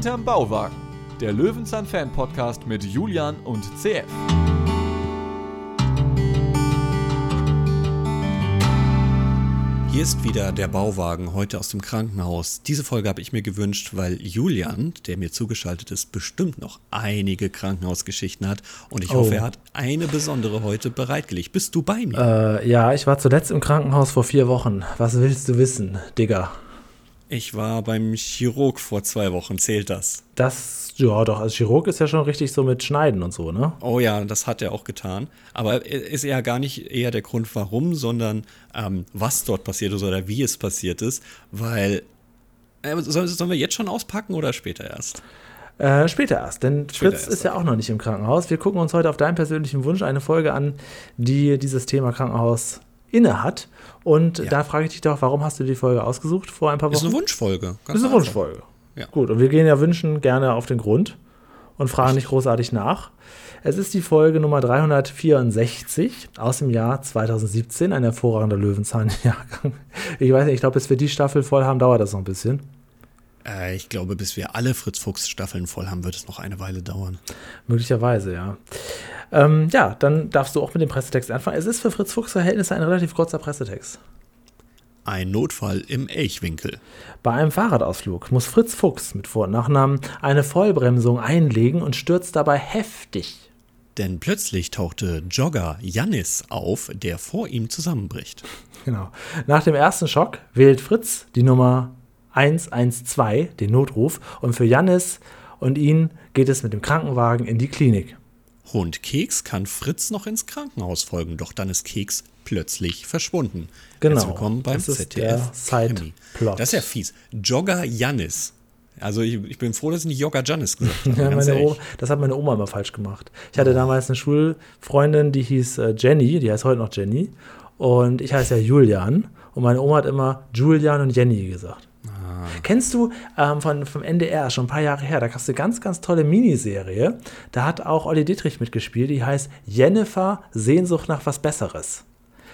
Hinterm Bauwagen, der Löwenzahn-Fan-Podcast mit Julian und CF. Hier ist wieder der Bauwagen, heute aus dem Krankenhaus. Diese Folge habe ich mir gewünscht, weil Julian, der mir zugeschaltet ist, bestimmt noch einige Krankenhausgeschichten hat. Und ich hoffe, er hat eine besondere heute bereitgelegt. Bist du bei mir? Ja, ich war zuletzt im Krankenhaus vor 4 Wochen. Was willst du wissen, Digga? Ich war beim Chirurg vor 2 Wochen. Zählt das? Ja doch, als Chirurg ist ja schon richtig so mit Schneiden und so, ne? Oh ja, das hat er auch getan. Aber ist ja gar nicht eher der Grund, warum, sondern was dort passiert ist oder wie es passiert ist. Weil, sollen wir jetzt schon auspacken oder später erst? Später erst, denn Fritz ist ja auch noch nicht im Krankenhaus. Wir gucken uns heute auf deinen persönlichen Wunsch eine Folge an, die dieses Thema Krankenhaus inne hat. Und da frage ich dich doch, warum hast du die Folge ausgesucht vor ein paar Wochen? Ist eine Wunschfolge. Das ist eine Wunschfolge. Ja. Gut, und wir gehen ja Wünschen gerne auf den Grund und fragen nicht großartig nach. Es ist die Folge Nummer 364 aus dem Jahr 2017, ein hervorragender Löwenzahn-Jahrgang. Ich weiß nicht, ich glaube, bis wir die Staffel voll haben, dauert das noch ein bisschen. Ich glaube, bis wir alle Fritz-Fuchs-Staffeln voll haben, wird es noch eine Weile dauern. Möglicherweise, ja. Dann darfst du auch mit dem Pressetext anfangen. Es ist für Fritz-Fuchs-Verhältnisse ein relativ kurzer Pressetext. Ein Notfall im Elchwinkel. Bei einem Fahrradausflug muss Fritz Fuchs mit Vor- und Nachnamen eine Vollbremsung einlegen und stürzt dabei heftig. Denn plötzlich tauchte Jogger Jannis auf, der vor ihm zusammenbricht. Genau. Nach dem ersten Schock wählt Fritz die Nummer 112, den Notruf, und für Jannis und ihn geht es mit dem Krankenwagen in die Klinik. Hund Keks kann Fritz noch ins Krankenhaus folgen, doch dann ist Keks plötzlich verschwunden. Genau. Herzlich willkommen beim das ist ZDF. Der Side-Plot. Das ist ja fies. Jogger Jannis. Also ich bin froh, dass ich nicht Jogger Jannis gesagt habe. Ja, das hat meine Oma immer falsch gemacht. Ich hatte damals eine Schulfreundin, die hieß Jenny, die heißt heute noch Jenny. Und ich heiße ja Julian. Und meine Oma hat immer Julian und Jenny gesagt. Kennst du vom NDR, schon ein paar Jahre her, da gab es eine ganz, ganz tolle Miniserie. Da hat auch Olli Dittrich mitgespielt, die heißt Jennifer, Sehnsucht nach was Besseres.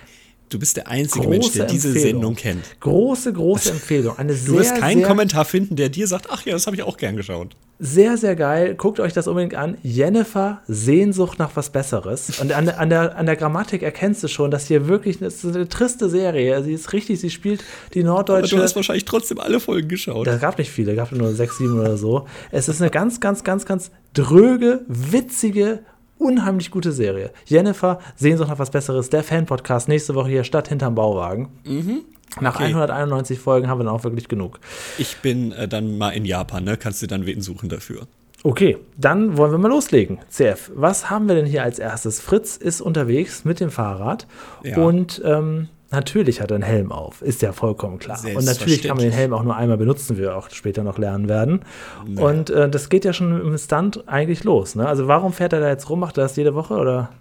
Du bist der einzige Mensch, der diese Sendung kennt. Große Empfehlung. Du wirst keinen Kommentar finden, der dir sagt, ach ja, das habe ich auch gern geschaut. Sehr, sehr geil. Guckt euch das unbedingt an. Jennifer, Sehnsucht nach was Besseres. Und an der Grammatik erkennst du schon, dass hier wirklich, das ist eine triste Serie. Sie ist richtig, sie spielt die norddeutsche. Aber du hast wahrscheinlich trotzdem alle Folgen geschaut. Da gab nicht viele, gab nur 6, 7 oder so. Es ist eine ganz, ganz, ganz, ganz dröge, witzige, unheimlich gute Serie. Jennifer, Sehnsucht nach was Besseres, der Fan-Podcast nächste Woche hier statt hinterm Bauwagen. Mhm. Nach 191 Folgen haben wir dann auch wirklich genug. Ich bin dann mal in Japan, ne? Kannst du dann wen suchen dafür? Okay, dann wollen wir mal loslegen. CF, was haben wir denn hier als erstes? Fritz ist unterwegs mit dem Fahrrad und natürlich hat er einen Helm auf, ist ja vollkommen klar. Und natürlich kann man den Helm auch nur einmal benutzen, wie wir auch später noch lernen werden. Naja. Und das geht ja schon im Stunt eigentlich los, ne? Also warum fährt er da jetzt rum? Macht er das jede Woche, oder?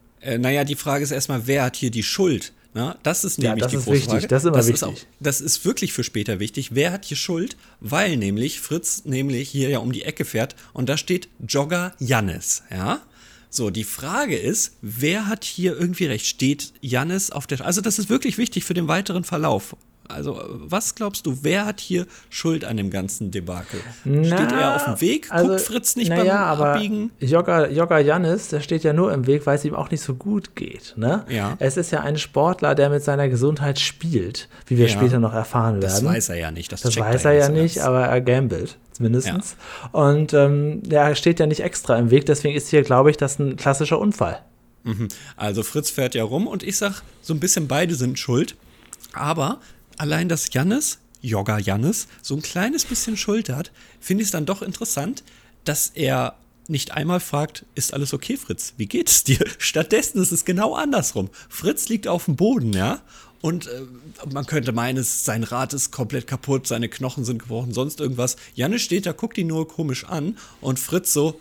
Die Frage ist erstmal, wer hat hier die Schuld? Na, das ist nämlich die große Frage. Das ist immer wichtig. Das ist wirklich für später wichtig. Wer hat hier Schuld? Weil nämlich Fritz hier ja um die Ecke fährt und da steht Jogger Jannis, ja? So, die Frage ist, wer hat hier irgendwie recht? Steht Jannis auf der... Also das ist wirklich wichtig für den weiteren Verlauf. Also, was glaubst du, wer hat hier Schuld an dem ganzen Debakel? Steht er auf dem Weg? Guckt Fritz nicht beim Abbiegen? Jogger Jannis, der steht ja nur im Weg, weil es ihm auch nicht so gut geht. Ne? Ja. Es ist ja ein Sportler, der mit seiner Gesundheit spielt, wie wir später noch erfahren werden. Das weiß er ja nicht. Das weiß er ja nicht, aber er gambelt mindestens. Ja. Und er steht ja nicht extra im Weg, deswegen ist hier, glaube ich, das ein klassischer Unfall. Also Fritz fährt ja rum und ich sag, so ein bisschen beide sind schuld, aber allein, dass Jogger Jannis, so ein kleines bisschen Schuld hat, finde ich es dann doch interessant, dass er nicht einmal fragt, ist alles okay, Fritz? Wie geht's dir? Stattdessen ist es genau andersrum. Fritz liegt auf dem Boden, ja? Und man könnte meinen, sein Rad ist komplett kaputt, seine Knochen sind gebrochen, sonst irgendwas. Jannis steht da, guckt ihn nur komisch an und Fritz so,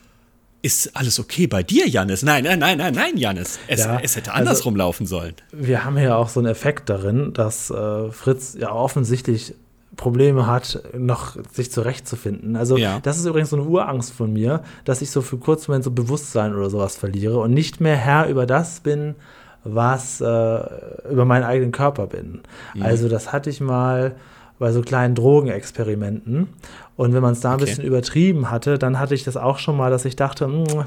ist alles okay bei dir, Jannis? Nein, Jannis. Es hätte andersrum laufen sollen. Wir haben ja auch so einen Effekt darin, dass Fritz ja offensichtlich Probleme hat, noch sich zurechtzufinden. Also das ist übrigens so eine Urangst von mir, dass ich so für kurz Moment so Bewusstsein oder sowas verliere und nicht mehr Herr über das bin, was über meinen eigenen Körper bin. Also das hatte ich mal bei so kleinen Drogenexperimenten. Und wenn man es da ein Okay. bisschen übertrieben hatte, dann hatte ich das auch schon mal, dass ich dachte,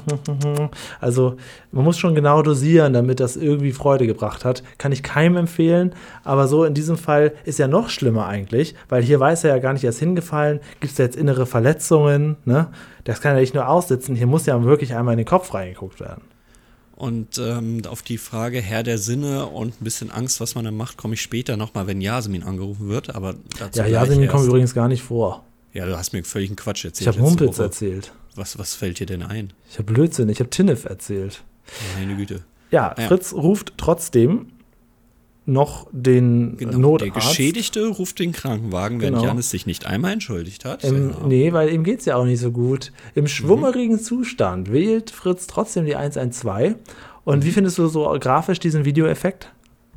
also man muss schon genau dosieren, damit das irgendwie Freude gebracht hat. Kann ich keinem empfehlen, aber so in diesem Fall ist ja noch schlimmer eigentlich, weil hier weiß er ja gar nicht, er ist hingefallen, gibt es jetzt innere Verletzungen, ne? Das kann ja nicht nur aussitzen, hier muss ja wirklich einmal in den Kopf reingeguckt werden. Und auf die Frage Herr der Sinne und ein bisschen Angst, was man dann macht, komme ich später nochmal, wenn Yasemin angerufen wird. Aber dazu Ja, gleich Yasemin erst. kommt übrigens gar nicht vor. Ja, du hast mir völligen Quatsch erzählt. Ich habe letzte Mumpitz Woche. erzählt. Was fällt dir denn ein? Ich habe Blödsinn, ich habe Tinnef erzählt. Meine Güte. Ja, Ja. Fritz ruft trotzdem noch den Genau. Notarzt. Der Geschädigte ruft den Krankenwagen, wenn Genau. Janis sich nicht einmal entschuldigt hat. Nee, weil ihm geht es ja auch nicht so gut. Im schwummerigen Zustand wählt Fritz trotzdem die 112. Und wie findest du so grafisch diesen Videoeffekt?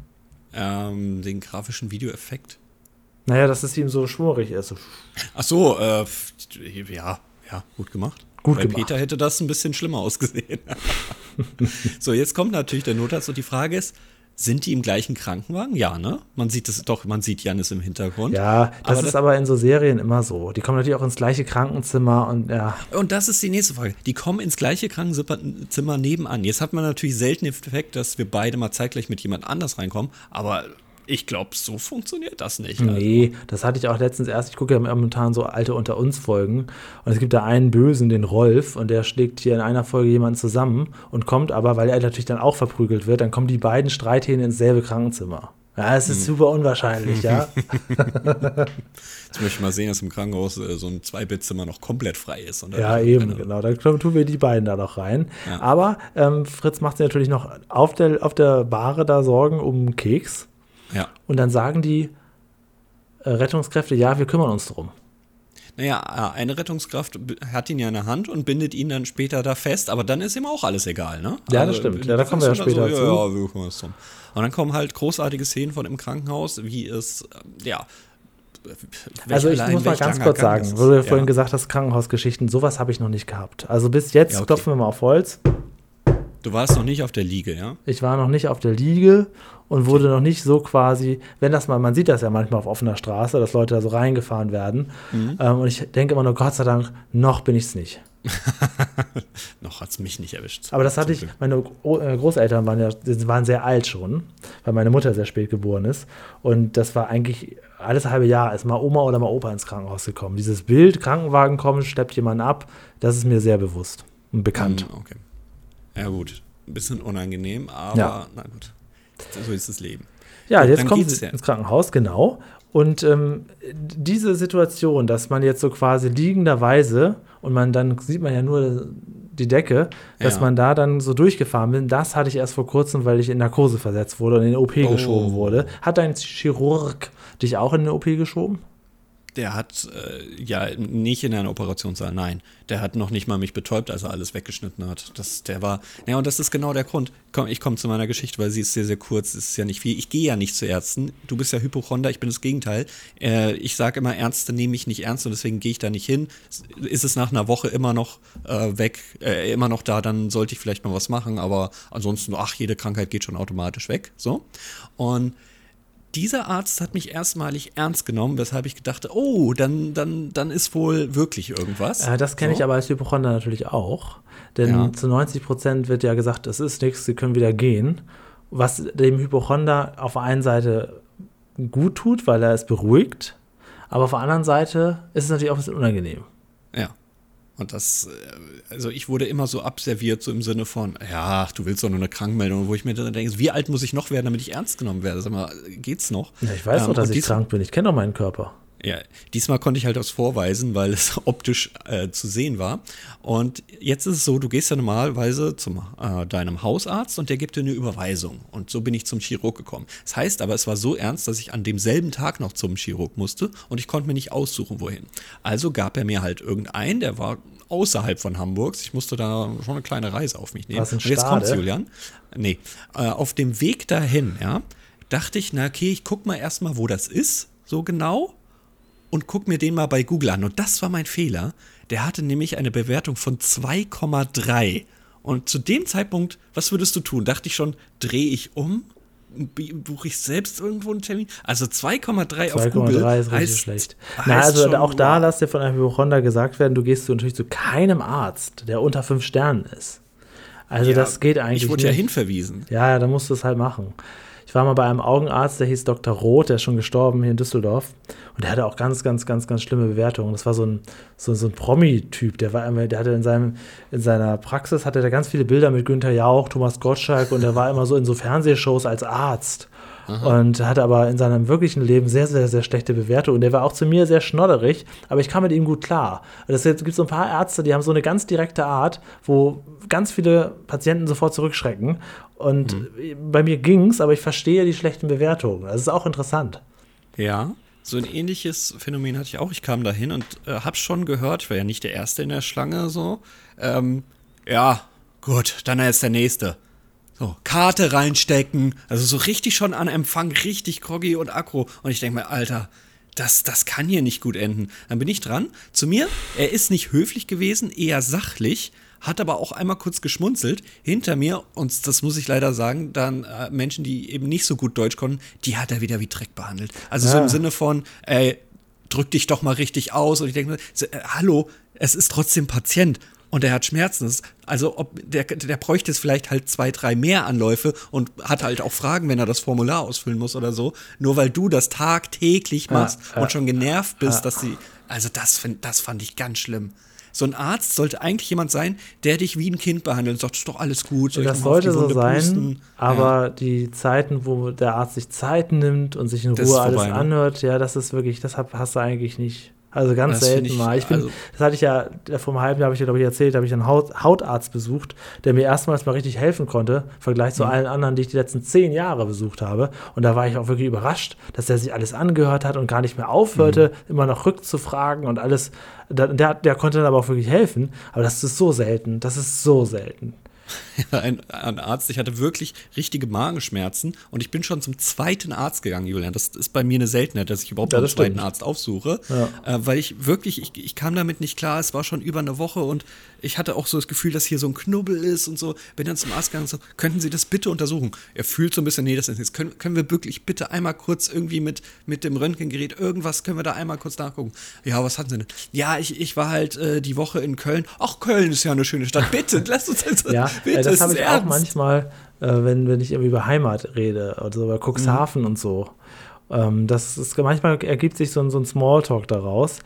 Den grafischen Videoeffekt. Naja, dass es ihm so schwummerig ist. Ach so, ja, gut gemacht. Gut Bei gemacht. Peter hätte das ein bisschen schlimmer ausgesehen. So, jetzt kommt natürlich der Notarzt und die Frage ist, sind die im gleichen Krankenwagen? Ja, ne? Man sieht es doch, man sieht Janis im Hintergrund. Ja, das Aber ist aber in so Serien immer so. Die kommen natürlich auch ins gleiche Krankenzimmer und ja. Und das ist die nächste Frage. Die kommen ins gleiche Krankenzimmer nebenan. Jetzt hat man natürlich selten den Effekt, dass wir beide mal zeitgleich mit jemand anders reinkommen, aber ich glaube, so funktioniert das nicht. Nee, das hatte ich auch letztens erst. Ich gucke ja momentan so alte Unter-uns-Folgen und es gibt da einen Bösen, den Rolf, und der schlägt hier in einer Folge jemanden zusammen und kommt aber, weil er natürlich dann auch verprügelt wird, dann kommen die beiden Streithähne ins selbe Krankenzimmer. Ja, es ist super unwahrscheinlich, ja. Jetzt möchte ich mal sehen, dass im Krankenhaus so ein Zweibettzimmer noch komplett frei ist. Und Ja, eben, genau. Dann tun wir die beiden da noch rein. Ja. Aber Fritz macht sich natürlich noch auf der Bahre da Sorgen um einen Keks. Ja. Und dann sagen die Rettungskräfte, ja, wir kümmern uns drum. Naja, eine Rettungskraft hat ihn ja in der Hand und bindet ihn dann später da fest, aber dann ist ihm auch alles egal, ne? Ja, das stimmt. Ja, da kommen wir ja später so, zu. Ja, wir kümmern uns drum. Und dann kommen halt großartige Szenen von im Krankenhaus, wie es, Also ich muss mal ganz kurz sagen, wo du vorhin gesagt hast, Krankenhausgeschichten, sowas habe ich noch nicht gehabt. Also bis jetzt, Ja, okay. klopfen wir mal auf Holz, Du warst noch nicht auf der Liege, ja? ich war noch nicht auf der Liege und wurde noch nicht so quasi, wenn das mal, man sieht das ja manchmal auf offener Straße, dass Leute da so reingefahren werden. Und ich denke immer nur, Gott sei Dank, noch bin ich es nicht. Noch hat's mich nicht erwischt. Aber das hatte ich, meine Großeltern waren sehr alt schon, weil meine Mutter sehr spät geboren ist. Und das war eigentlich alles halbe Jahr, ist mal Oma oder mal Opa ins Krankenhaus gekommen. Dieses Bild, Krankenwagen kommen, schleppt jemand ab, das ist mir sehr bewusst und bekannt. Okay. Ja gut, ein bisschen unangenehm, aber Ja. na gut, so ist das Leben. Ja, Gut, jetzt dann kommen geht's sie ja. ins Krankenhaus, genau. Und diese Situation, dass man jetzt so quasi liegenderweise, und dann sieht man ja nur die Decke, dass Ja. man da dann so durchgefahren bin, das hatte ich erst vor kurzem, weil ich in Narkose versetzt wurde und in den OP geschoben wurde. Hat dein Chirurg dich auch in den OP geschoben? Der hat ja nicht in einer Operationssaal, nein. Der hat noch nicht mal mich betäubt, als er alles weggeschnitten hat. Und das ist genau der Grund. Ich komme zu meiner Geschichte, weil sie ist sehr, sehr kurz. Es ist ja nicht viel. Ich gehe ja nicht zu Ärzten. Du bist ja Hypochonder, ich bin das Gegenteil. Ich sage immer, Ärzte nehmen mich nicht ernst und deswegen gehe ich da nicht hin. Ist es nach einer Woche immer noch weg, immer noch da, dann sollte ich vielleicht mal was machen. Aber ansonsten, jede Krankheit geht schon automatisch weg. So. Und dieser Arzt hat mich erstmalig ernst genommen, weshalb ich gedachte, dann ist wohl wirklich irgendwas. Das kenne ich aber als Hypochonder natürlich auch. Denn Ja. zu 90% wird ja gesagt, es ist nichts, sie können wieder gehen. Was dem Hypochonder auf der einen Seite gut tut, weil er es beruhigt. Aber auf der anderen Seite ist es natürlich auch ein bisschen unangenehm. Ja. Und also ich wurde immer so abserviert, so im Sinne von, ja, du willst doch nur eine Krankmeldung, wo ich mir dann denke, wie alt muss ich noch werden, damit ich ernst genommen werde? Sag mal, geht's noch? Ja, ich weiß doch, dass ich krank bin. Ich kenne doch meinen Körper. Ja, diesmal konnte ich halt das vorweisen, weil es optisch zu sehen war. Und jetzt ist es so, du gehst ja normalerweise zu deinem Hausarzt und der gibt dir eine Überweisung. Und so bin ich zum Chirurg gekommen. Das heißt aber, es war so ernst, dass ich an demselben Tag noch zum Chirurg musste und ich konnte mir nicht aussuchen, wohin. Also gab er mir halt irgendeinen, der war außerhalb von Hamburgs. Ich musste da schon eine kleine Reise auf mich nehmen. Was in Und jetzt Stade? kommt's, Julian. Nee, auf dem Weg dahin, ja, dachte ich, okay, ich guck mal erstmal, wo das ist, so genau. Und guck mir den mal bei Google an. Und das war mein Fehler. Der hatte nämlich eine Bewertung von 2,3. Und zu dem Zeitpunkt, was würdest du tun? Dachte ich schon, drehe ich um? buche ich selbst irgendwo einen Termin? Also 2,3 auf 2,3 Google ist richtig schlecht. Na, also schon, auch da wow. lass dir von einem Hypochonder gesagt werden, du gehst natürlich zu keinem Arzt, der unter 5 Sternen ist. Also das geht eigentlich Ich wurde nicht. ja hinverwiesen. Ja, dann musst du es halt machen. Ich war mal bei einem Augenarzt, der hieß Dr. Roth, der ist schon gestorben hier in Düsseldorf. Und der hatte auch ganz, ganz, ganz, ganz schlimme Bewertungen. Das war so ein Promi-Typ. Der hatte in seiner Praxis hatte der ganz viele Bilder mit Günther Jauch, Thomas Gottschalk und der war immer so in so Fernsehshows als Arzt. Aha. Und hatte aber in seinem wirklichen Leben sehr, sehr, sehr schlechte Bewertungen. Und der war auch zu mir sehr schnodderig, aber ich kam mit ihm gut klar. Es gibt so ein paar Ärzte, die haben so eine ganz direkte Art, wo ganz viele Patienten sofort zurückschrecken. Und bei mir ging's, aber ich verstehe die schlechten Bewertungen. Das ist auch interessant. Ja, so ein ähnliches Phänomen hatte ich auch. Ich kam da hin und habe schon gehört, ich war ja nicht der Erste in der Schlange, so. Ja, gut, dann ist der Nächste. So, Karte reinstecken, also so richtig schon an Empfang, richtig groggy und aggro. Und ich denke mir, Alter, das kann hier nicht gut enden. Dann bin ich dran. Zu mir, er ist nicht höflich gewesen, eher sachlich, hat aber auch einmal kurz geschmunzelt. Hinter mir, und das muss ich leider sagen, dann Menschen, die eben nicht so gut Deutsch konnten, die hat er wieder wie Dreck behandelt. Also so im Sinne von, ey, drück dich doch mal richtig aus. Und ich denke mir, hallo, es ist trotzdem Patient. Und er hat Schmerzen. Also der bräuchte es vielleicht halt 2, 3 mehr Anläufe und hat halt auch Fragen, wenn er das Formular ausfüllen muss oder so. Nur weil du das tagtäglich machst und schon genervt bist, dass sie. Also das fand ich ganz schlimm. So ein Arzt sollte eigentlich jemand sein, der dich wie ein Kind behandelt und sagt, ist doch alles gut. Das sollte so sein, aber die Zeiten, wo der Arzt sich Zeit nimmt und sich in Ruhe alles anhört, ja, das ist wirklich, das hast du eigentlich nicht. Also ganz selten mal. Das hatte ich ja, vor einem halben Jahr habe ich dir, glaube ich, erzählt, habe ich einen Hautarzt besucht, der mir erstmals mal richtig helfen konnte, im Vergleich zu allen anderen, die ich die letzten 10 Jahre besucht habe. Und da war ich auch wirklich überrascht, dass der sich alles angehört hat und gar nicht mehr aufhörte, immer noch rückzufragen und alles. Der konnte dann aber auch wirklich helfen. Aber das ist so selten. Das ist so selten. Ja, ein Arzt, ich hatte wirklich richtige Magenschmerzen und ich bin schon zum 2. Arzt gegangen, Julian. Das ist bei mir eine Seltenheit, dass ich überhaupt einen 2. Arzt aufsuche, weil ich wirklich, ich kam damit nicht klar, es war schon über eine Woche und ich hatte auch so das Gefühl, dass hier so ein Knubbel ist und so. Bin dann zum Arzt gegangen und so, könnten Sie das bitte untersuchen? Er fühlt so ein bisschen, nee, das ist nichts. Können wir wirklich bitte einmal kurz irgendwie mit dem Röntgengerät irgendwas, können wir da einmal kurz nachgucken? Ja, was hatten Sie denn? Ja, ich war halt die Woche in Köln. Ach, Köln ist ja eine schöne Stadt. Bitte, lass uns jetzt. Ja, bitte, das habe ich auch manchmal, wenn ich irgendwie über Heimat rede oder so, über Cuxhaven und so. Manchmal ergibt sich so ein Smalltalk daraus.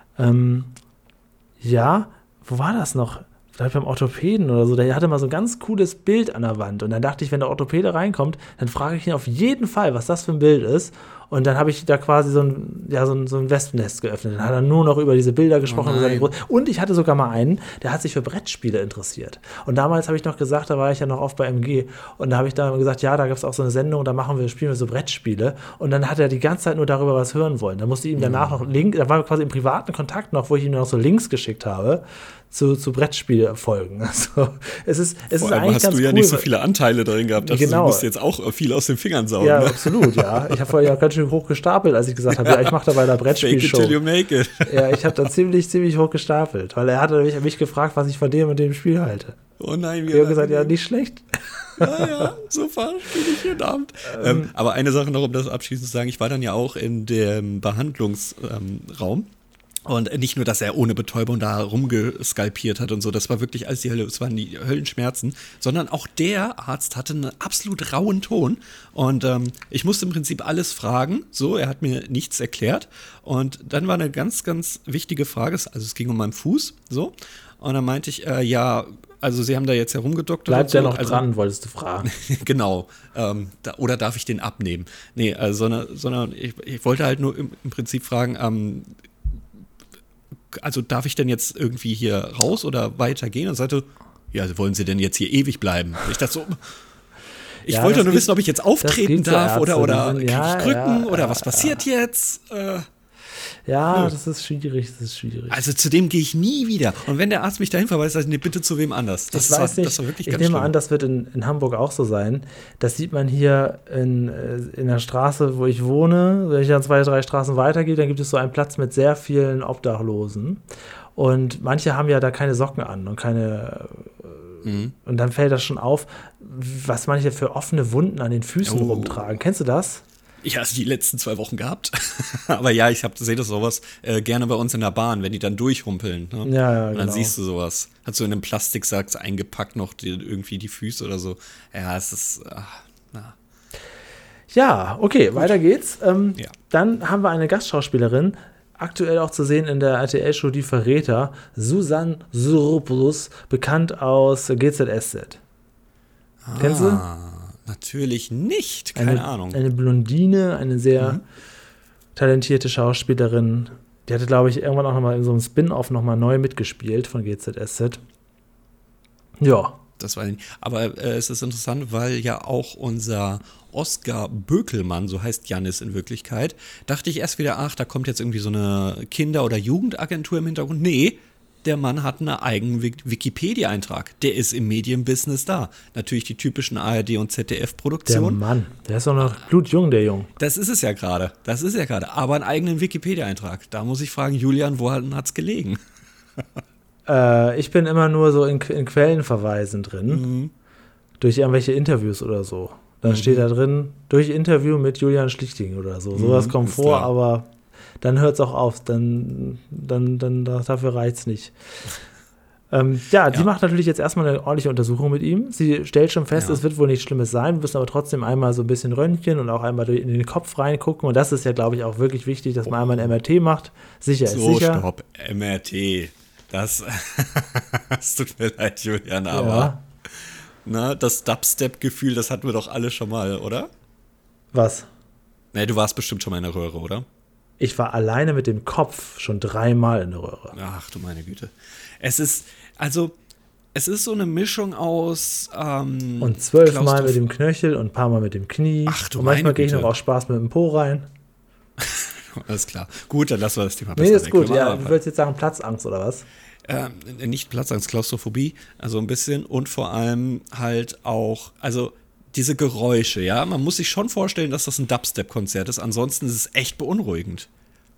Ja, wo war das noch? Vielleicht beim Orthopäden oder so, der hatte mal so ein ganz cooles Bild an der Wand. Und dann dachte ich, wenn der Orthopäde reinkommt, dann frage ich ihn auf jeden Fall, was das für ein Bild ist. Und dann habe ich da quasi so ein Wespennest geöffnet. Dann hat er nur noch über diese Bilder gesprochen. Und ich hatte sogar mal einen, der hat sich für Brettspiele interessiert. Und damals habe ich noch gesagt, da war ich ja noch oft bei MG. Und da habe ich da gesagt, ja, da gibt es auch so eine Sendung, da spielen wir so Brettspiele. Und dann hat er die ganze Zeit nur darüber was hören wollen. Da musste ich ihm danach noch da war quasi im privaten Kontakt noch, wo ich ihm noch so Links geschickt habe zu Brettspielfolgen. Also es ist Vor allem eigentlich hast ganz du ja cool, nicht so viele Anteile drin gehabt. Also genau. Du musst jetzt auch viel aus den Fingern saugen. Ja, ne? absolut, ja. Ich habe vorher ja ganz schön hoch gestapelt, als ich gesagt habe, ja, ich mache da bei einer Brettspielshow. Fake it till you make it. Ja, ich habe da ziemlich hoch gestapelt, weil er hatte mich gefragt, was ich von dem und dem Spiel halte. Oh nein, ich habe gesagt, ja, nicht schlecht. Ja, super, spiele ich jeden Abend. Aber eine Sache noch, um das abschließend zu sagen, ich war dann ja auch in dem Behandlungsraum. Und nicht nur, dass er ohne Betäubung da rumgeskalpiert hat und so, das war wirklich alles die Hölle, es waren die Höllenschmerzen, sondern auch der Arzt hatte einen absolut rauen Ton und ich musste im Prinzip alles fragen, so, er hat mir nichts erklärt und dann war eine ganz, ganz wichtige Frage, also es ging um meinen Fuß, so, und dann meinte ich, ja, also Sie haben da jetzt herumgedoktert. Bleibt der noch dran, wolltest du fragen. Genau. Oder darf ich den abnehmen? Nee, sondern ich wollte halt nur im Prinzip fragen, also darf ich denn jetzt irgendwie hier raus oder weitergehen? Und sagte, ja, wollen Sie denn jetzt hier ewig bleiben? Ich dachte so, ich wollte nur wissen, ob ich jetzt auftreten darf oder kriege ich Krücken oder was passiert jetzt? Das ist schwierig, Also zu dem gehe ich nie wieder. Und wenn der Arzt mich dahin verweist, sage ich, nee, bitte zu wem anders. Das war wirklich ganz schlimm. Ich nehme an, das wird in Hamburg auch so sein. Das sieht man hier in der Straße, wo ich wohne. Wenn ich dann 2, 3 Straßen weitergehe, dann gibt es so einen Platz mit sehr vielen Obdachlosen. Und manche haben ja da keine Socken an und keine Und dann fällt das schon auf, was manche für offene Wunden an den Füßen rumtragen. Kennst du das? Ich habe es die letzten 2 Wochen gehabt. Aber ja, sehe das sowas gerne bei uns in der Bahn, wenn die dann durchrumpeln. Ne? Ja, und dann genau. siehst du sowas. Hat so in einem Plastiksack eingepackt noch irgendwie die Füße oder so. Ja, es ist, Ja, okay, weiter geht's. Ja. Dann haben wir eine Gastschauspielerin, aktuell auch zu sehen in der RTL-Show Die Verräter, Susanne Sopoulos, bekannt aus GZSZ. Kennst du? Natürlich nicht, keine Ahnung. Eine Blondine, eine sehr talentierte Schauspielerin. Die hatte, glaube ich, irgendwann auch nochmal in so einem Spin-Off nochmal neu mitgespielt von GZSZ. Ja. Das war nicht. Aber es ist interessant, weil ja auch unser Oskar Bökelmann, so heißt Jannis in Wirklichkeit, dachte ich erst wieder, da kommt jetzt irgendwie so eine Kinder- oder Jugendagentur im Hintergrund. Nee, der Mann hat einen eigenen Wikipedia-Eintrag. Der ist im Medienbusiness da. Natürlich die typischen ARD- und Der ZDF-Produktionen. Mann, der ist doch noch blutjung, der Jung. Das ist es ja gerade. Aber einen eigenen Wikipedia-Eintrag. Da muss ich fragen, Julian, wo hat's gelegen? Ich bin immer nur so in Quellenverweisen drin. Durch irgendwelche Interviews oder so. Dann steht da drin, durch Interview mit Julian Schlichting oder so. Sowas kommt vor, klar. aber dann hört es auch auf. Dann dafür reicht es nicht. Die macht natürlich jetzt erstmal eine ordentliche Untersuchung mit ihm. Sie stellt schon fest, es wird wohl nichts Schlimmes sein. Wir müssen aber trotzdem einmal so ein bisschen röntgen und auch einmal in den Kopf reingucken. Und das ist ja, glaube ich, auch wirklich wichtig, dass man einmal ein MRT macht. Sicher ist sicher. Stopp, MRT. Es tut mir leid, Julian, aber das Dubstep-Gefühl, das hatten wir doch alle schon mal, oder? Was? Nee, du warst bestimmt schon mal in der Röhre, oder? Ich war alleine mit dem Kopf schon 3-mal in der Röhre. Ach du meine Güte. Es ist so eine Mischung aus und 12-mal mit dem Knöchel und ein paar Mal mit dem Knie. Ach du und manchmal meine gehe ich Güte. noch aus Spaß mit dem Po rein. Alles klar. Gut, dann lassen wir das Thema besser Nee, ist weg. gut. Ja, du würdest jetzt sagen Platzangst oder was? Nicht Platzangst, Klaustrophobie, also ein bisschen und vor allem halt auch, also diese Geräusche, ja, man muss sich schon vorstellen, dass das ein Dubstep-Konzert ist, ansonsten ist es echt beunruhigend.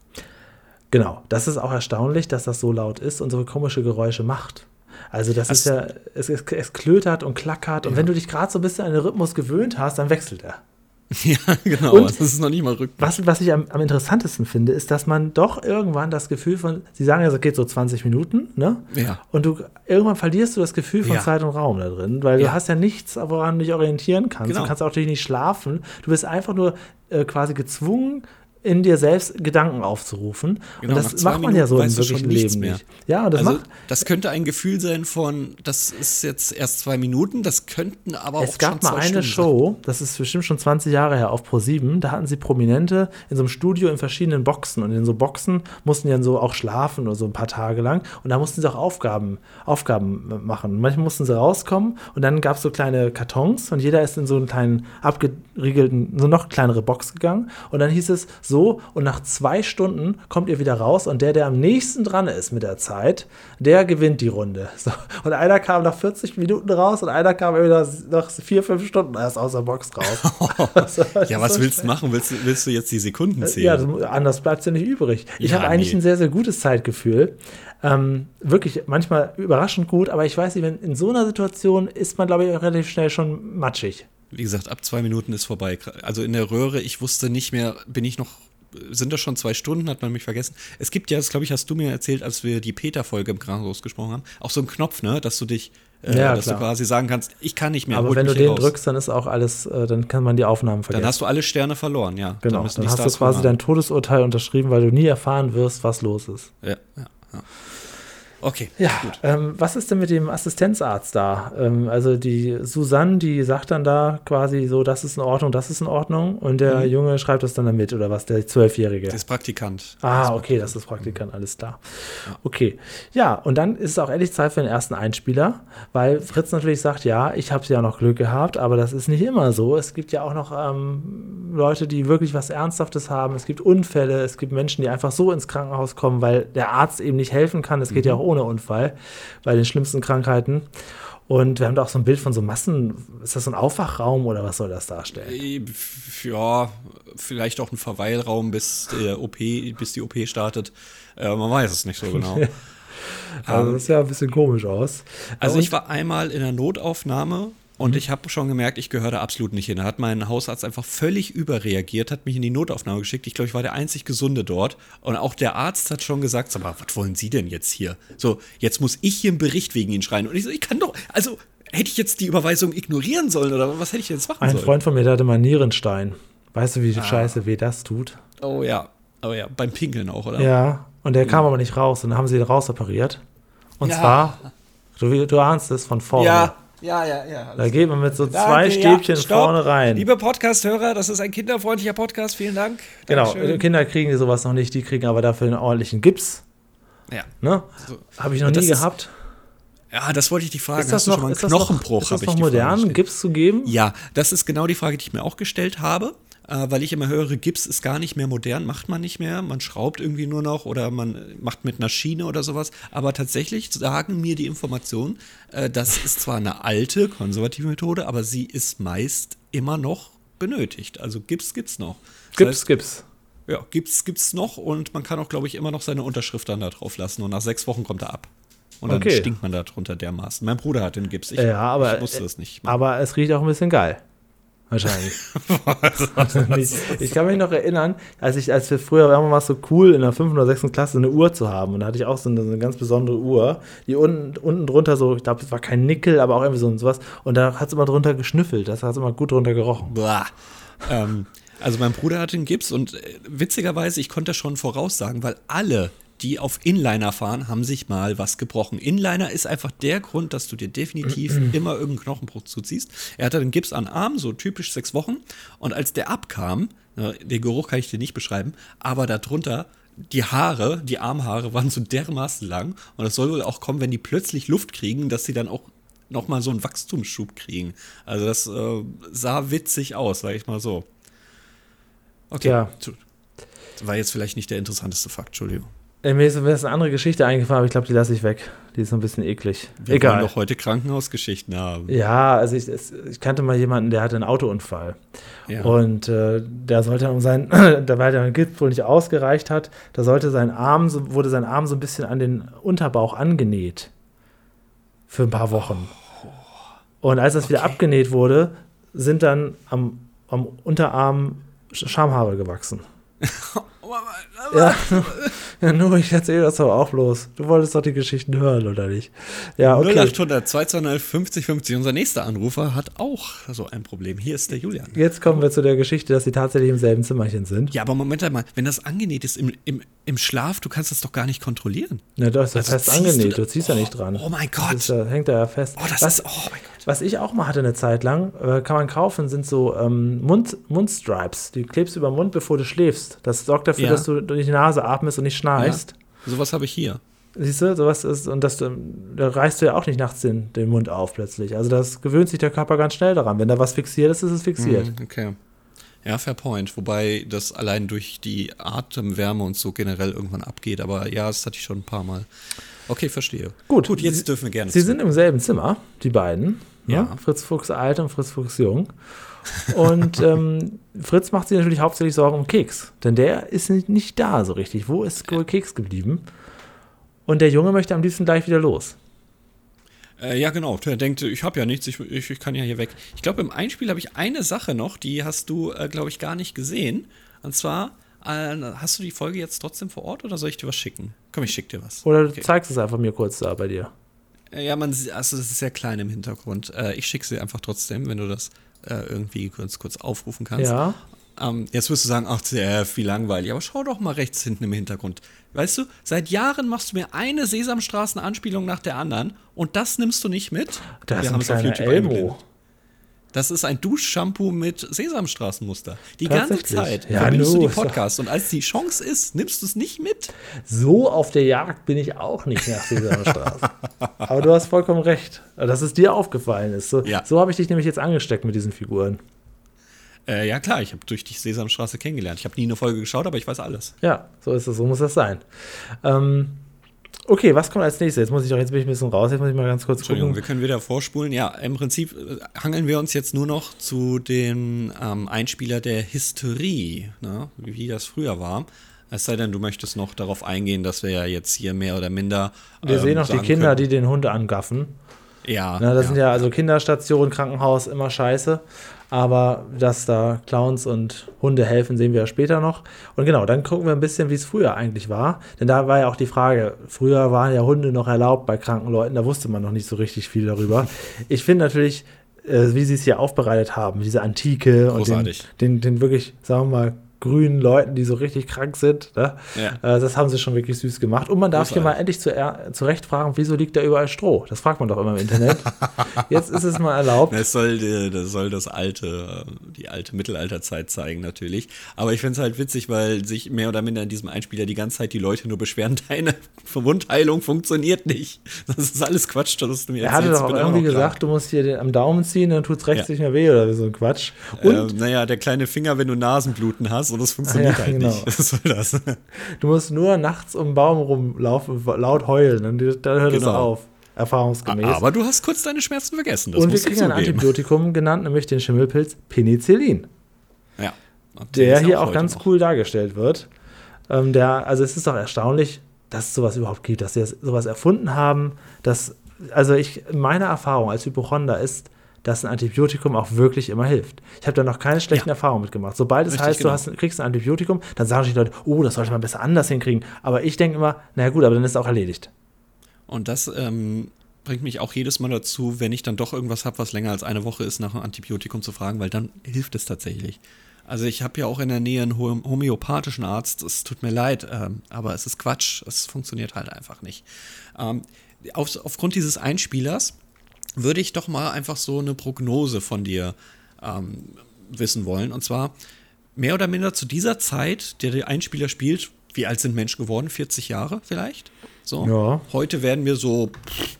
Genau, das ist auch erstaunlich, dass das so laut ist und so komische Geräusche macht. Also das ist ja, es klötert und klackert und wenn du dich gerade so ein bisschen an den Rhythmus gewöhnt hast, dann wechselt er. Ja, genau, Und das ist noch nicht mal rückwärts. Was ich am interessantesten finde, ist, dass man doch irgendwann das Gefühl von, sie sagen ja, es geht so 20 Minuten, ne? Ja. Und irgendwann verlierst du das Gefühl von Ja. Zeit und Raum da drin, weil du hast ja nichts, woran du dich orientieren kannst. Genau. Du kannst auch natürlich nicht schlafen. Du bist einfach nur quasi gezwungen, in dir selbst Gedanken aufzurufen. Genau, und nach das 2 macht man ja so im Minuten weißt du wirklichen schon nichts Leben mehr. nicht. Ja, und das Also, macht. das könnte ein Gefühl sein von, das ist jetzt erst 2 Minuten, das könnten aber Es auch gab schon mal 2 eine Stunden Show, das ist bestimmt schon 20 Jahre her, auf Pro7, da hatten sie Prominente in so einem Studio in verschiedenen Boxen und in so Boxen mussten die dann so auch schlafen oder so ein paar Tage lang und da mussten sie auch Aufgaben machen. Manchmal mussten sie rauskommen und dann gab es so kleine Kartons und jeder ist in so einen kleinen abgeriegelten, so noch kleinere Box gegangen und dann hieß es so und nach 2 Stunden kommt ihr wieder raus und der am nächsten dran ist mit der Zeit, der gewinnt die Runde. So. Und einer kam nach 40 Minuten raus und einer kam wieder nach 4-5 Stunden erst aus der Box raus. Also, Ja, was willst du machen? Willst du jetzt die Sekunden zählen? Ja, anders bleibt es ja nicht übrig. Ich Ja, habe eigentlich nee. ein sehr, sehr gutes Zeitgefühl. Wirklich manchmal überraschend gut, aber ich weiß nicht, in so einer Situation ist man, glaube ich, relativ schnell schon matschig. Wie gesagt, ab 2 Minuten ist vorbei. Also in der Röhre, ich wusste nicht mehr, sind das schon 2 Stunden, hat man mich vergessen. Es gibt ja, das glaube ich, hast du mir erzählt, als wir die Peter-Folge im Krankenhaus gesprochen haben, auch so einen Knopf, ne, dass du dich, dass du quasi sagen kannst, ich kann nicht mehr. Aber holt wenn du mich hier den raus. drückst, dann ist auch alles, dann kann man die Aufnahmen vergessen. Dann hast du alle Sterne verloren, ja. Genau, müssen dann die hast du Stars quasi rumhaben. dein Todesurteil unterschrieben, weil du nie erfahren wirst, was los ist. Ja. Okay, Ja, gut. was ist denn mit dem Assistenzarzt da? Also die Susanne, die sagt dann da quasi so, das ist in Ordnung, das ist in Ordnung. Und der Junge schreibt das dann da mit, oder was, der 12-Jährige? Der ist Praktikant. Okay, das ist Praktikant, alles klar. Okay, ja, und dann ist es auch endlich Zeit für den ersten Einspieler, weil Fritz natürlich sagt, ja, ich habe ja noch Glück gehabt, aber das ist nicht immer so. Es gibt ja auch noch Leute, die wirklich was Ernsthaftes haben. Es gibt Unfälle, es gibt Menschen, die einfach so ins Krankenhaus kommen, weil der Arzt eben nicht helfen kann. Es geht ja auch ohne Unfall bei den schlimmsten Krankheiten. Und wir haben da auch so ein Bild von so Massen. Ist das so ein Aufwachraum oder was soll das darstellen? Ja, vielleicht auch ein Verweilraum, bis die OP startet. Man weiß es nicht so genau. Also das sieht ja ein bisschen komisch aus. Also ich war einmal in der Notaufnahme und ich habe schon gemerkt, ich gehöre da absolut nicht hin. Da hat mein Hausarzt einfach völlig überreagiert, hat mich in die Notaufnahme geschickt. Ich glaube, ich war der einzig Gesunde dort. Und auch der Arzt hat schon gesagt, sag mal, was wollen Sie denn jetzt hier? So, jetzt muss ich hier einen Bericht wegen Ihnen schreiben. Und ich so, ich kann doch, also hätte ich jetzt die Überweisung ignorieren sollen oder was hätte ich jetzt machen sollen? Ein Freund von mir, der hatte mal Nierenstein. Weißt du, wie scheiße weh das tut? Oh ja, beim Pinkeln auch, oder? Ja, und der kam aber nicht raus. Und dann haben sie ihn rausoperiert. Und zwar, du ahnst es, von vorne. Ja. Da geht man mit so 2 Stäbchen vorne rein. Liebe Podcast-Hörer, das ist ein kinderfreundlicher Podcast, vielen Dank. Genau, Dankeschön. Kinder kriegen sowas noch nicht, die kriegen aber dafür einen ordentlichen Gips. Ja. Ne? So. Habe ich noch nie gehabt. Ja, das wollte ich dich fragen. Ist das Hast du noch, schon mal einen ist das noch, Knochenbruch? ist das noch modern, Gips zu geben? Ja, das ist genau die Frage, die ich mir auch gestellt habe. Weil ich immer höre, Gips ist gar nicht mehr modern, macht man nicht mehr. Man schraubt irgendwie nur noch oder man macht mit einer Schiene oder sowas. Aber tatsächlich sagen mir die Informationen, das ist zwar eine alte, konservative Methode, aber sie ist meist immer noch benötigt. Also Gips gibt's noch. Gips. Ja, gibt's noch und man kann auch, glaube ich, immer noch seine Unterschrift dann da drauf lassen. Und nach 6 Wochen kommt er ab. Und dann stinkt man da drunter dermaßen. Mein Bruder hat den Gips. Ich wusste das nicht. Aber es riecht auch ein bisschen geil. Wahrscheinlich. Ich kann mich noch erinnern, als wir früher war es so cool, in der 5. oder 6. Klasse eine Uhr zu haben. Und da hatte ich auch so eine ganz besondere Uhr, die unten drunter so, ich glaube, es war kein Nickel, aber auch irgendwie sowas. Und da hat es immer drunter geschnüffelt. Das hat es immer gut drunter gerochen. Also mein Bruder hatte einen Gips und witzigerweise, ich konnte das schon voraussagen, weil alle, die auf Inliner fahren, haben sich mal was gebrochen. Inliner ist einfach der Grund, dass du dir definitiv immer irgendeinen Knochenbruch zuziehst. Er hatte den Gips an Arm, so typisch 6 Wochen. Und als der abkam, den Geruch kann ich dir nicht beschreiben, aber darunter die Armhaare waren so dermaßen lang. Und das soll wohl auch kommen, wenn die plötzlich Luft kriegen, dass sie dann auch nochmal so einen Wachstumsschub kriegen. Also das sah witzig aus, sag ich mal so. Okay, ja. War jetzt vielleicht nicht der interessanteste Fakt, Entschuldigung. Mir ist eine andere Geschichte eingefallen, aber ich glaube, die lasse ich weg. Die ist so ein bisschen eklig. Wir wollen doch heute Krankenhausgeschichten haben. Ja, also ich kannte mal jemanden, der hatte einen Autounfall. Ja. Und der sollte weil der Gips wohl nicht ausgereicht hat, wurde sein Arm so ein bisschen an den Unterbauch angenäht. Für ein paar Wochen. Und als das wieder abgenäht wurde, sind dann am Unterarm Schamhaare gewachsen. Ja, nur ich erzähle das aber auch bloß. Du wolltest doch die Geschichten hören, oder nicht? Ja, okay. 0800 220 50 50. Unser nächster Anrufer hat auch so ein Problem. Hier ist der Julian. Jetzt kommen wir zu der Geschichte, dass sie tatsächlich im selben Zimmerchen sind. Ja, aber Moment mal, wenn das angenäht ist im Schlaf, du kannst das doch gar nicht kontrollieren. Ja, das ist ja fest angenäht, du ziehst ja nicht dran. Oh mein Gott. Das hängt da ja fest. Oh mein Gott. Was ich auch mal hatte eine Zeit lang, kann man kaufen, sind so Mundstripes. Die klebst du über den Mund, bevor du schläfst. Das sorgt dafür, dass du durch die Nase atmest und nicht schnarchst. Ja. Sowas habe ich hier. Siehst du, sowas ist, und da reißt du ja auch nicht nachts den Mund auf plötzlich. Also das gewöhnt sich der Körper ganz schnell daran. Wenn da was fixiert ist, ist es fixiert. Okay. Ja, fair point. Wobei das allein durch die Atemwärme und so generell irgendwann abgeht. Aber ja, das hatte ich schon ein paar Mal. Okay, verstehe. Gut, jetzt dürfen wir gerne. Sie sind im selben Zimmer, die beiden. Ja. Ne? Fritz Fuchs alt und Fritz Fuchs jung. Und Fritz macht sich natürlich hauptsächlich Sorgen um Keks. Denn der ist nicht da so richtig. Wo ist Keks geblieben? Und der Junge möchte am liebsten gleich wieder los. Ja, genau. Der denkt, ich habe ja nichts, ich kann ja hier weg. Ich glaube, im Einspiel habe ich eine Sache noch, die hast du, glaube ich, gar nicht gesehen. Und zwar, hast du die Folge jetzt trotzdem vor Ort oder soll ich dir was schicken? Komm, ich schicke dir was. Oder du zeigst es einfach mir kurz da bei dir. Ja, also das ist sehr klein im Hintergrund. Ich schicke sie einfach trotzdem, wenn du das irgendwie kurz aufrufen kannst. Ja. Jetzt wirst du sagen, ach, wie langweilig. Aber schau doch mal rechts hinten im Hintergrund. Weißt du, seit Jahren machst du mir eine Sesamstraßen-Anspielung nach der anderen und das nimmst du nicht mit. Das ist ein kleiner Elmo. Das ist ein Duschshampoo mit Sesamstraßenmuster. Die ganze Zeit verbindest du die Podcasts. Und als die Chance ist, nimmst du es nicht mit. So auf der Jagd bin ich auch nicht nach Sesamstraßen. Aber du hast vollkommen recht, dass es dir aufgefallen ist. So habe ich dich nämlich jetzt angesteckt mit diesen Figuren. Ja klar, ich habe durch die Sesamstraße kennengelernt. Ich habe nie eine Folge geschaut, aber ich weiß alles. Ja, so ist es, so muss das sein. Okay, was kommt als nächstes? Jetzt bin ich ein bisschen raus, jetzt muss ich mal ganz kurz Entschuldigung, gucken. wir können wieder vorspulen. Ja, im Prinzip hangeln wir uns jetzt nur noch zu dem Einspieler der Hysterie, ne? Wie das früher war. Es sei denn, du möchtest noch darauf eingehen, dass wir ja jetzt hier mehr oder minder Wir sehen auch die Kinder, die den Hund angaffen. Ja. Das sind ja also Kinderstationen, Krankenhaus, immer scheiße. Aber dass da Clowns und Hunde helfen, sehen wir ja später noch. Und genau, dann gucken wir ein bisschen, wie es früher eigentlich war. Denn da war ja auch die Frage, früher waren ja Hunde noch erlaubt bei kranken Leuten, da wusste man noch nicht so richtig viel darüber. Ich finde natürlich, wie sie es hier aufbereitet haben, diese Antike großartig. und den wirklich, sagen wir mal, grünen Leuten, die so richtig krank sind. Ne? Ja. Das haben sie schon wirklich süß gemacht. Und man darf hier mal endlich zurecht fragen, wieso liegt da überall Stroh? Das fragt man doch immer im Internet. Jetzt ist es mal erlaubt. Das soll die alte Mittelalterzeit zeigen natürlich. Aber ich finde es halt witzig, weil sich mehr oder minder in diesem Einspieler die ganze Zeit die Leute nur beschweren, deine Wundheilung funktioniert nicht. Das ist alles Quatsch, das du mir erzählst. Er hatte doch auch irgendwie gesagt, du musst hier am Daumen ziehen, dann tut es rechts nicht mehr weh oder so ein Quatsch. Und der kleine Finger, wenn du Nasenbluten hast, und das funktioniert nicht. Was soll das? Du musst nur nachts um den Baum rumlaufen, laut heulen, dann hört es auf, erfahrungsgemäß. Aber du hast kurz deine Schmerzen vergessen. Und wir kriegen ein Antibiotikum genannt, nämlich den Schimmelpilz Penicillin. Ja. Der hier auch ganz cool dargestellt wird. Also es ist doch erstaunlich, dass es sowas überhaupt gibt, dass sie sowas erfunden haben. Meine Erfahrung als Hypochonder ist, dass ein Antibiotikum auch wirklich immer hilft. Ich habe da noch keine schlechten Erfahrungen mitgemacht. Sobald es heißt, du kriegst ein Antibiotikum, dann sagen sich die Leute, das sollte man besser anders hinkriegen. Aber ich denke immer, naja gut, aber dann ist es auch erledigt. Und das bringt mich auch jedes Mal dazu, wenn ich dann doch irgendwas habe, was länger als eine Woche ist, nach einem Antibiotikum zu fragen, weil dann hilft es tatsächlich. Also ich habe ja auch in der Nähe einen homöopathischen Arzt, es tut mir leid, aber es ist Quatsch, es funktioniert halt einfach nicht. Aufgrund dieses Einspielers würde ich doch mal einfach so eine Prognose von dir wissen wollen. Und zwar mehr oder minder zu dieser Zeit, der Einspieler spielt, wie alt sind Menschen geworden? 40 Jahre vielleicht? So. Ja. Heute werden wir so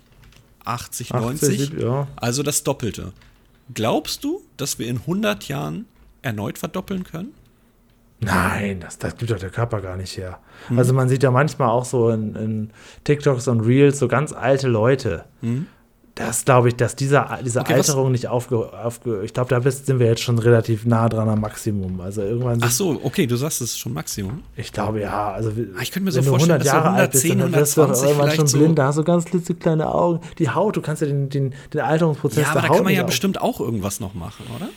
80, 90. Ja. Also das Doppelte. Glaubst du, dass wir in 100 Jahren erneut verdoppeln können? Nein, das gibt doch der Körper gar nicht her. Also man sieht ja manchmal auch so in TikToks und Reels so ganz alte Leute. Das glaube ich, dass diese Alterung nicht ich glaube, sind wir jetzt schon relativ nah dran am Maximum. Also irgendwann. Ach so, okay, du sagst, es ist schon Maximum. Ich glaube, ja. Also ich könnte mir so vorstellen, dass 110, 120 irgendwann schon so blind, da hast du ganz klitzekleine Augen. Die Haut, du kannst ja den Alterungsprozess der Haut. Ja, aber da Haut kann man ja bestimmt auch irgendwas noch machen, oder?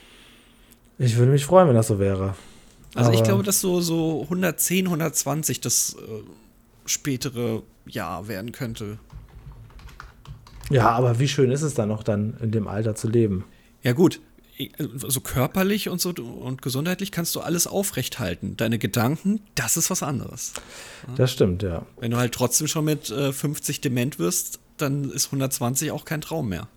Ich würde mich freuen, wenn das so wäre. Also ich glaube, dass so 110, 120 das spätere Jahr werden könnte. Ja, aber wie schön ist es dann noch, dann in dem Alter zu leben? Ja gut, so körperlich und so und gesundheitlich kannst du alles aufrecht halten. Deine Gedanken, das ist was anderes. Das stimmt, ja. Wenn du halt trotzdem schon mit 50 dement wirst, dann ist 120 auch kein Traum mehr.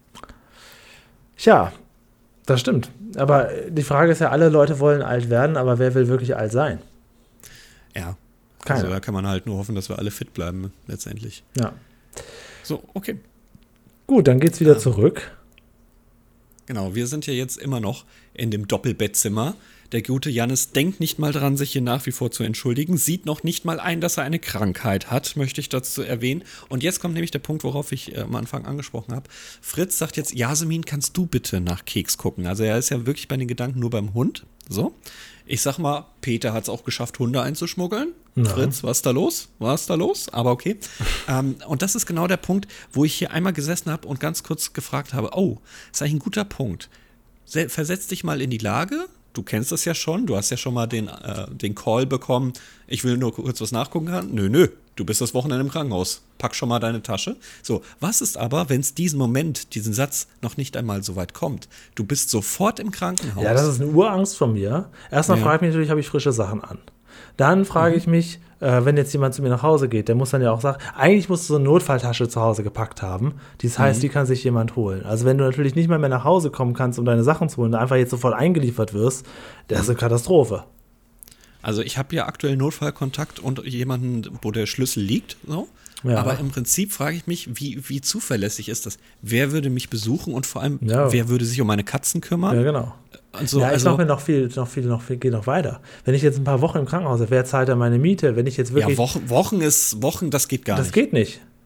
Tja, das stimmt. Aber die Frage ist ja, alle Leute wollen alt werden, aber wer will wirklich alt sein? Ja, keiner. Also da kann man halt nur hoffen, dass wir alle fit bleiben letztendlich. Ja. So, okay. Gut, dann geht's wieder zurück. Genau, wir sind ja jetzt immer noch in dem Doppelbettzimmer. Der gute Jannis denkt nicht mal dran, sich hier nach wie vor zu entschuldigen, sieht noch nicht mal ein, dass er eine Krankheit hat, möchte ich dazu erwähnen. Und jetzt kommt nämlich der Punkt, worauf ich am Anfang angesprochen habe. Fritz sagt jetzt, Yasemin, kannst du bitte nach Keks gucken? Also er ist ja wirklich bei den Gedanken nur beim Hund. So. Ich sag mal, Peter hat es auch geschafft, Hunde einzuschmuggeln. Ja. Fritz, was ist da los? Aber okay. Und das ist genau der Punkt, wo ich hier einmal gesessen habe und ganz kurz gefragt habe, ist eigentlich ein guter Punkt. Versetz dich mal in die Lage, du kennst das ja schon, du hast ja schon mal den Call bekommen, ich will nur kurz was nachgucken kann. Nö, du bist das Wochenende im Krankenhaus. Pack schon mal deine Tasche. So, was ist aber, wenn es diesen Satz noch nicht einmal so weit kommt? Du bist sofort im Krankenhaus. Ja, das ist eine Urangst von mir. Erstmal frage ich mich natürlich, habe ich frische Sachen an? Dann frage ich mich, wenn jetzt jemand zu mir nach Hause geht, der muss dann ja auch sagen, eigentlich musst du so eine Notfalltasche zu Hause gepackt haben. Das heißt, die kann sich jemand holen. Also wenn du natürlich nicht mal mehr nach Hause kommen kannst, um deine Sachen zu holen, da einfach jetzt sofort eingeliefert wirst, das ist eine Katastrophe. Also ich habe ja aktuell Notfallkontakt und jemanden, wo der Schlüssel liegt, so. Ja. Aber im Prinzip frage ich mich, wie zuverlässig ist das? Wer würde mich besuchen und vor allem, wer würde sich um meine Katzen kümmern? Ja, genau. So, ja, ich mache mir geht noch weiter. Wenn ich jetzt ein paar Wochen im Krankenhaus bin, wer zahlt dann meine Miete? Wenn ich jetzt wirklich. Ja, Wochen, das geht gar nicht. Das geht nicht.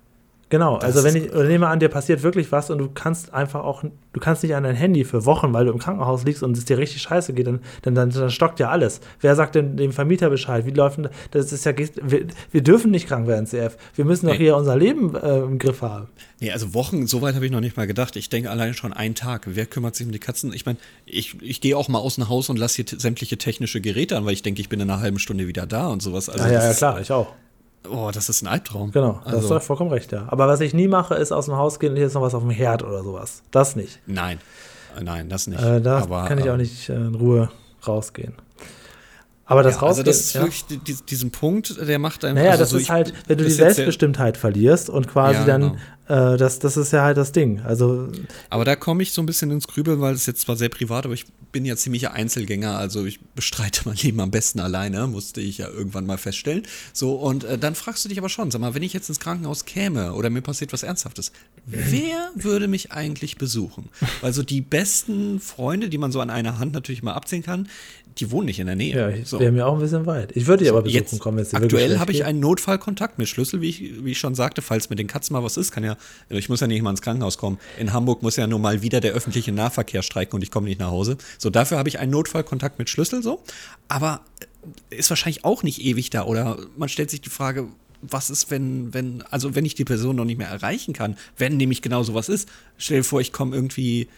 Genau, also nehmen wir an, dir passiert wirklich was und du kannst nicht an dein Handy für Wochen, weil du im Krankenhaus liegst und es dir richtig scheiße geht, dann stockt ja alles. Wer sagt denn dem Vermieter Bescheid? Wie läuft denn das? Ist ja, wir dürfen nicht krank werden, CF. Wir müssen doch hier unser Leben im Griff haben. Nee, also Wochen, so weit habe ich noch nicht mal gedacht. Ich denke allein schon einen Tag. Wer kümmert sich um die Katzen? Ich meine, ich gehe auch mal aus dem Haus und lasse hier sämtliche technische Geräte an, weil ich denke, ich bin in einer halben Stunde wieder da und sowas. Also ja, klar, ich auch. Oh, das ist ein Albtraum. Genau, das ist doch vollkommen recht, ja. Aber was ich nie mache, ist aus dem Haus gehen und hier ist noch was auf dem Herd oder sowas. Das nicht. Nein, das nicht. Da kann ich auch nicht in Ruhe rausgehen. Aber das Rausgehen, also das ist wirklich diesen Punkt, der macht einem... Naja, das ist halt, wenn du die Selbstbestimmtheit verlierst und quasi dann, das ist ja halt das Ding. Also, aber da komme ich so ein bisschen ins Grübeln, weil es jetzt zwar sehr privat, aber ich bin ja ziemlicher Einzelgänger, also ich bestreite mein Leben am besten alleine, musste ich ja irgendwann mal feststellen. So, und dann fragst du dich aber schon, sag mal, wenn ich jetzt ins Krankenhaus käme oder mir passiert was Ernsthaftes, wer würde mich eigentlich besuchen? Weil so die besten Freunde, die man so an einer Hand natürlich mal abzählen kann, die wohnen nicht in der Nähe. Ja, wäre mir auch ein bisschen weit. Ich würde dich aber besuchen kommen. Jetzt aktuell habe ich einen Notfallkontakt mit Schlüssel, wie ich schon sagte, falls mit den Katzen mal was ist, ich muss ja nicht mal ins Krankenhaus kommen. In Hamburg muss ja nur mal wieder der öffentliche Nahverkehr streiken und ich komme nicht nach Hause. So, dafür habe ich einen Notfallkontakt mit Schlüssel, so. Aber ist wahrscheinlich auch nicht ewig da. Oder man stellt sich die Frage, was ist, wenn ich die Person noch nicht mehr erreichen kann, wenn nämlich genau sowas ist. Stell dir vor, ich komme irgendwie,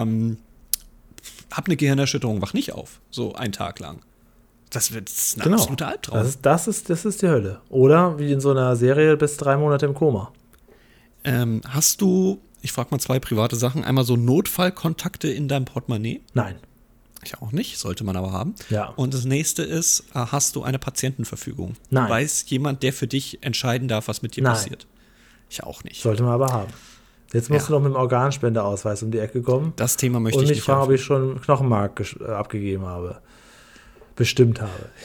hab eine Gehirnerschütterung, wach nicht auf. So einen Tag lang. Das ist ein absoluter Albtraum. Das ist die Hölle. Oder wie in so einer Serie bis 3 Monate im Koma. Hast du, ich frage mal 2 private Sachen, einmal so Notfallkontakte in deinem Portemonnaie? Nein. Ich auch nicht, sollte man aber haben. Ja. Und das nächste ist, hast du eine Patientenverfügung? Nein. Weiß jemand, der für dich entscheiden darf, was mit dir passiert? Ich auch nicht. Sollte man aber haben. Jetzt musst du noch mit dem Organspendeausweis um die Ecke kommen. Das Thema möchte ich nicht. Und mich fragen, ob ich schon Knochenmark abgegeben habe. Bestimmt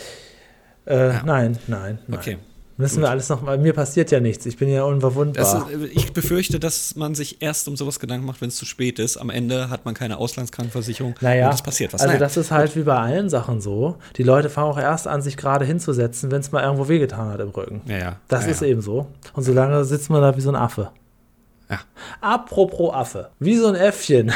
habe. Nein. Okay. Müssen wir alles nochmal. Mir passiert ja nichts. Ich bin ja unverwundbar. Ich befürchte, dass man sich erst um sowas Gedanken macht, wenn es zu spät ist. Am Ende hat man keine Auslandskrankenversicherung und es passiert was. Also das ist halt wie bei allen Sachen so. Die Leute fangen auch erst an, sich gerade hinzusetzen, wenn es mal irgendwo wehgetan hat im Rücken. Das ist eben so. Und solange sitzt man da wie so ein Affe. Ja. Apropos Affe. Wie so ein Äffchen.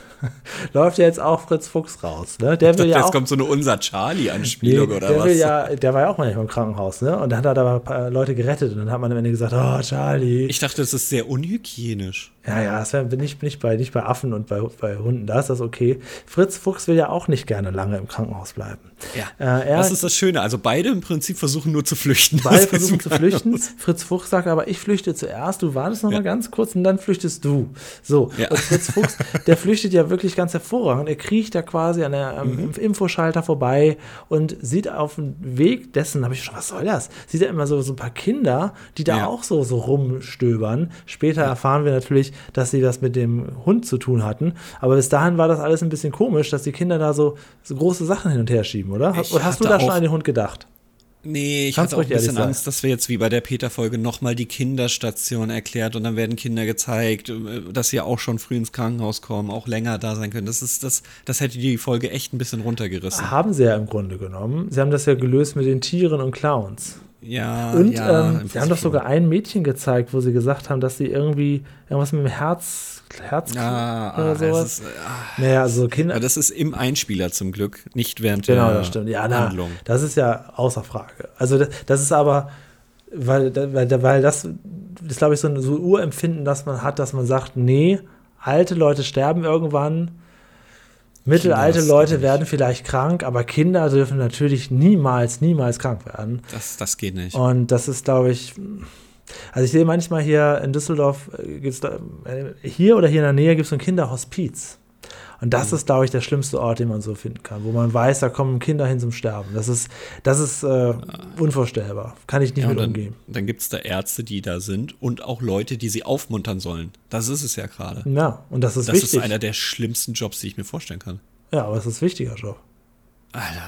Läuft ja jetzt auch Fritz Fuchs raus. Ne? Der will jetzt kommt so eine Unser-Charlie-Anspielung oder was? Der war ja auch manchmal im Krankenhaus, ne? Und da hat er da ein paar Leute gerettet und dann hat man am Ende gesagt, oh, Charlie. Ich dachte, das ist sehr unhygienisch. Ja, das bin ich nicht bei Affen und bei Hunden, da ist das okay. Fritz Fuchs will ja auch nicht gerne lange im Krankenhaus bleiben. Ja, das ist das Schöne. Also beide im Prinzip versuchen nur zu flüchten. Beide versuchen zu flüchten. Fritz Fuchs sagt aber, ich flüchte zuerst, du wartest noch mal ganz kurz und dann flüchtest du. So, und Fritz Fuchs, der flüchtet ja wirklich ganz hervorragend. Er kriecht da quasi am Infoschalter vorbei und sieht auf dem Weg dessen, habe ich schon, was soll das? Sieht er immer so ein paar Kinder, die da auch so rumstöbern. Später erfahren wir natürlich, dass sie das mit dem Hund zu tun hatten. Aber bis dahin war das alles ein bisschen komisch, dass die Kinder da so große Sachen hin und her schieben, oder? Hast du da schon an den Hund gedacht? Nee, ich hatte auch ein bisschen Angst, dass wir jetzt wie bei der Peter-Folge nochmal die Kinderstation erklärt und dann werden Kinder gezeigt, dass sie auch schon früh ins Krankenhaus kommen, auch länger da sein können. Das hätte die Folge echt ein bisschen runtergerissen. Haben sie ja im Grunde genommen. Sie haben das ja gelöst mit den Tieren und Clowns. Ja, und sie haben doch sogar ein Mädchen gezeigt, wo sie gesagt haben, dass sie irgendwie irgendwas mit dem Herz oder sowas. Naja, also Kinder. Aber das ist im Einspieler zum Glück, nicht während der das stimmt. Ja, Handlung. Das ist ja außer Frage. Also das ist aber, weil das ist, glaube ich, so ein Urempfinden, das man hat, dass man sagt, nee, alte Leute sterben irgendwann, mittelalte Leute werden vielleicht krank, aber Kinder dürfen natürlich niemals krank werden. Das geht nicht. Und das ist, glaube ich, also ich sehe manchmal hier in Düsseldorf, hier in der Nähe gibt es so ein Kinderhospiz. Und das ist, glaube ich, der schlimmste Ort, den man so finden kann, wo man weiß, da kommen Kinder hin zum Sterben. Das ist unvorstellbar. Kann ich nicht mit umgehen. Dann gibt es da Ärzte, die da sind und auch Leute, die sie aufmuntern sollen. Das ist es ja gerade. Ja, und das ist wichtig. Das ist einer der schlimmsten Jobs, die ich mir vorstellen kann. Ja, aber es ist ein wichtiger Job. Alter,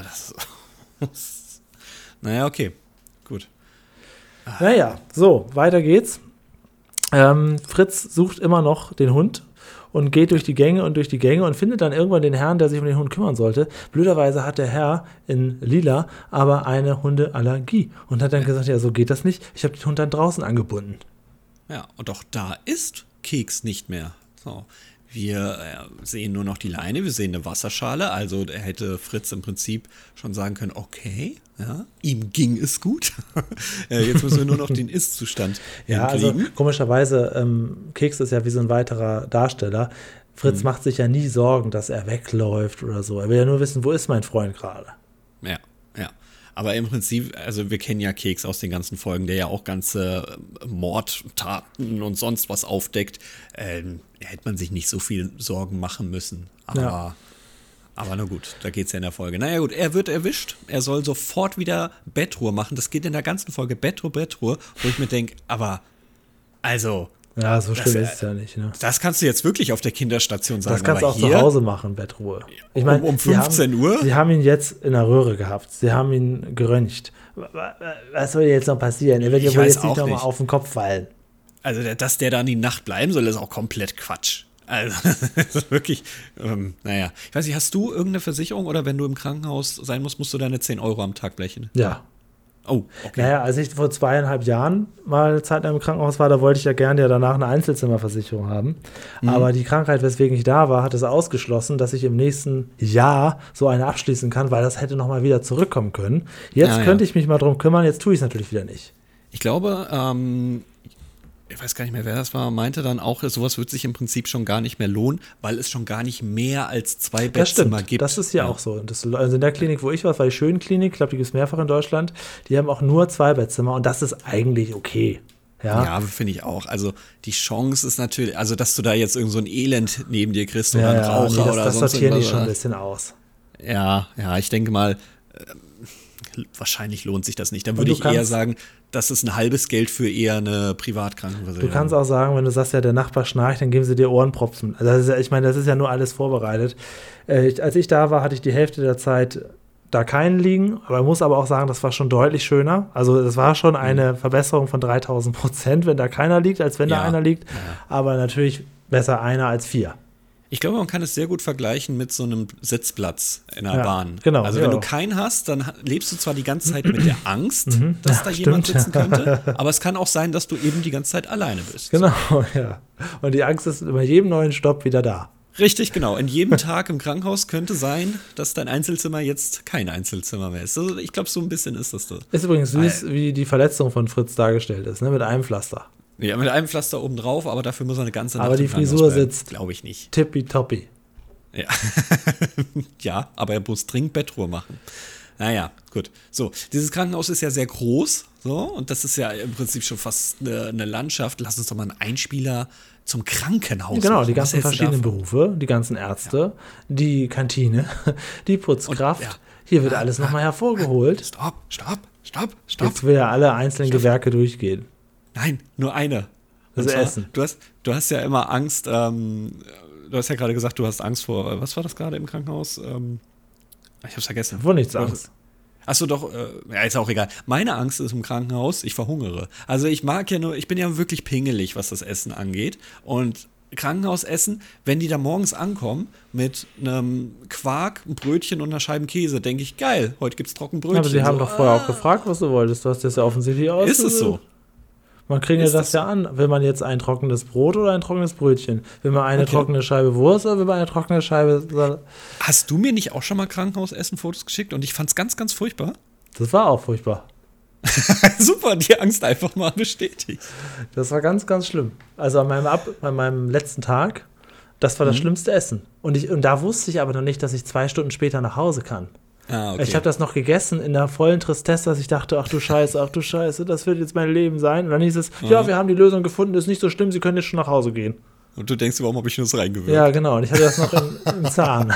naja, okay. Gut. Naja, so, weiter geht's. Fritz sucht immer noch den Hund und geht durch die Gänge und findet dann irgendwann den Herrn, der sich um den Hund kümmern sollte. Blöderweise hat der Herr in Lila aber eine Hundeallergie und hat dann gesagt, ja, so geht das nicht. Ich habe den Hund dann draußen angebunden. Ja, und auch da ist Keks nicht mehr. So. Wir sehen nur noch die Leine, wir sehen eine Wasserschale, also er hätte Fritz im Prinzip schon sagen können, okay, ja, ihm ging es gut. Jetzt müssen wir nur noch den Ist-Zustand Ja, also hinkriegen. komischerweise, Keks ist ja wie so ein weiterer Darsteller. Fritz macht sich ja nie Sorgen, dass er wegläuft oder so. Er will ja nur wissen, wo ist mein Freund gerade. Ja. Aber im Prinzip, also wir kennen ja Keks aus den ganzen Folgen, der ja auch ganze Mordtaten und sonst was aufdeckt. Hätte man sich nicht so viel Sorgen machen müssen. Aber na gut, da geht's ja in der Folge. Naja gut, er wird erwischt. Er soll sofort wieder Bettruhe machen. Das geht in der ganzen Folge Bettruhe, wo ich mir denke, aber also... Ja, so schlimm ist es ja nicht. Ne? Das kannst du jetzt wirklich auf der Kinderstation sagen. Das kannst du auch zu Hause machen, Bettruhe. Ich meine, um 15 Uhr? Sie haben ihn jetzt in der Röhre gehabt. Sie haben ihn geröntgt. Was soll jetzt noch passieren? Er wird ja wohl jetzt nicht nochmal auf den Kopf fallen. Also, dass der da in die Nacht bleiben soll, ist auch komplett Quatsch. Also, das ist wirklich, naja. Ich weiß nicht, hast du irgendeine Versicherung oder wenn du im Krankenhaus sein musst, musst du deine 10 Euro am Tag blechen? Ja. Oh, okay. Naja, als ich vor 2,5 Jahren mal Zeit im Krankenhaus war, da wollte ich ja gerne danach eine Einzelzimmerversicherung haben. Aber die Krankheit, weswegen ich da war, hat es ausgeschlossen, dass ich im nächsten Jahr so eine abschließen kann, weil das hätte nochmal wieder zurückkommen können. Jetzt könnte ich mich mal drum kümmern, jetzt tue ich es natürlich wieder nicht. Ich glaube, ich weiß gar nicht mehr, wer das war, meinte dann auch, sowas wird sich im Prinzip schon gar nicht mehr lohnen, weil es schon gar nicht mehr als 2 Bettzimmer gibt. Das ist ja auch so. Also in der Klinik, wo ich war, war die Schönenklinik, ich glaube, die gibt es mehrfach in Deutschland, die haben auch nur 2 Bettzimmer und das ist eigentlich okay. Ja, finde ich auch. Also die Chance ist natürlich, also dass du da jetzt irgend so ein Elend neben dir kriegst oder einen Raucher oder das sonst sortieren die irgendwas. schon ein bisschen aus. Ja, ich denke mal, wahrscheinlich lohnt sich das nicht. Dann Und würde du ich eher kannst- sagen, das ist ein halbes Geld für eher eine Privatkrankenversicherung. Du kannst auch sagen, wenn du sagst, ja, der Nachbar schnarcht, dann geben sie dir Ohrenpropfen. Also das ist ja, ich meine, das ist ja nur alles vorbereitet. Als ich da war, hatte ich die Hälfte der Zeit da keinen liegen, aber ich muss aber auch sagen, das war schon deutlich schöner. Also es war schon eine Verbesserung von 3000%, wenn da keiner liegt, als wenn da einer liegt. Ja. Aber natürlich besser einer als 4. Ich glaube, man kann es sehr gut vergleichen mit so einem Sitzplatz in der Bahn. Genau. Also wenn du keinen hast, dann lebst du zwar die ganze Zeit mit der Angst, dass da jemand sitzen könnte, aber es kann auch sein, dass du eben die ganze Zeit alleine bist. Genau, ja. Und die Angst ist bei jedem neuen Stopp wieder da. Richtig, genau. In jedem Tag im Krankenhaus könnte sein, dass dein Einzelzimmer jetzt kein Einzelzimmer mehr ist. Also ich glaube, so ein bisschen ist das so. Ist übrigens süß, wie die Verletzung von Fritz dargestellt ist, ne? Mit einem Pflaster. Ja, mit einem Pflaster oben drauf, aber dafür muss er eine ganze Nacht aber die Frisur sitzt. Glaube ich nicht. Tippitoppi. Ja. Ja, aber er muss dringend Bettruhe machen. Naja, gut. So, dieses Krankenhaus ist ja sehr groß, so, und das ist ja im Prinzip schon fast eine Landschaft. Lass uns doch mal einen Einspieler zum Krankenhaus Genau, machen. die ganzen verschiedenen Berufe, die ganzen Ärzte, die Kantine, die Putzkraft. Hier wird alles nochmal hervorgeholt. Stopp. Jetzt will ja alle einzelnen Gewerke durchgehen. Nein, nur eine. Das Essen. Du hast ja immer Angst, du hast ja gerade gesagt, du hast Angst vor, was war das gerade im Krankenhaus? Ich hab's vergessen. Vor nichts Angst. Achso, doch, ja, ist auch egal. Meine Angst ist im Krankenhaus, ich verhungere. Also ich bin ja wirklich pingelig, was das Essen angeht. Und Krankenhausessen, wenn die da morgens ankommen mit einem Quark, einem Brötchen und einer Scheibe Käse, denke ich, geil, heute gibt's Trockenbrötchen. Ja, aber sie haben doch vorher auch gefragt, was du wolltest. Du hast das ja offensichtlich aus. Ist es so? Man kriegt ja das ja an. Will man jetzt ein trockenes Brot oder ein trockenes Brötchen? Will man eine trockene Scheibe Wurst oder will man eine trockene Scheibe... Hast du mir nicht auch schon mal Krankenhausessen-Fotos geschickt und ich fand's ganz, ganz furchtbar? Das war auch furchtbar. Super, die Angst einfach mal bestätigt. Das war ganz, ganz schlimm. Also an meinem letzten Tag, das war das schlimmste Essen. Und da wusste ich aber noch nicht, dass ich 2 Stunden später nach Hause kann. Ah, okay. Ich habe das noch gegessen in der vollen Tristesse, dass ich dachte, ach du Scheiße, das wird jetzt mein Leben sein. Und dann hieß es, ja, wir haben die Lösung gefunden, ist nicht so schlimm, Sie können jetzt schon nach Hause gehen. Und du denkst, warum habe ich nur das reingewürgt? Ja, genau. Und ich hatte das noch im Zahn.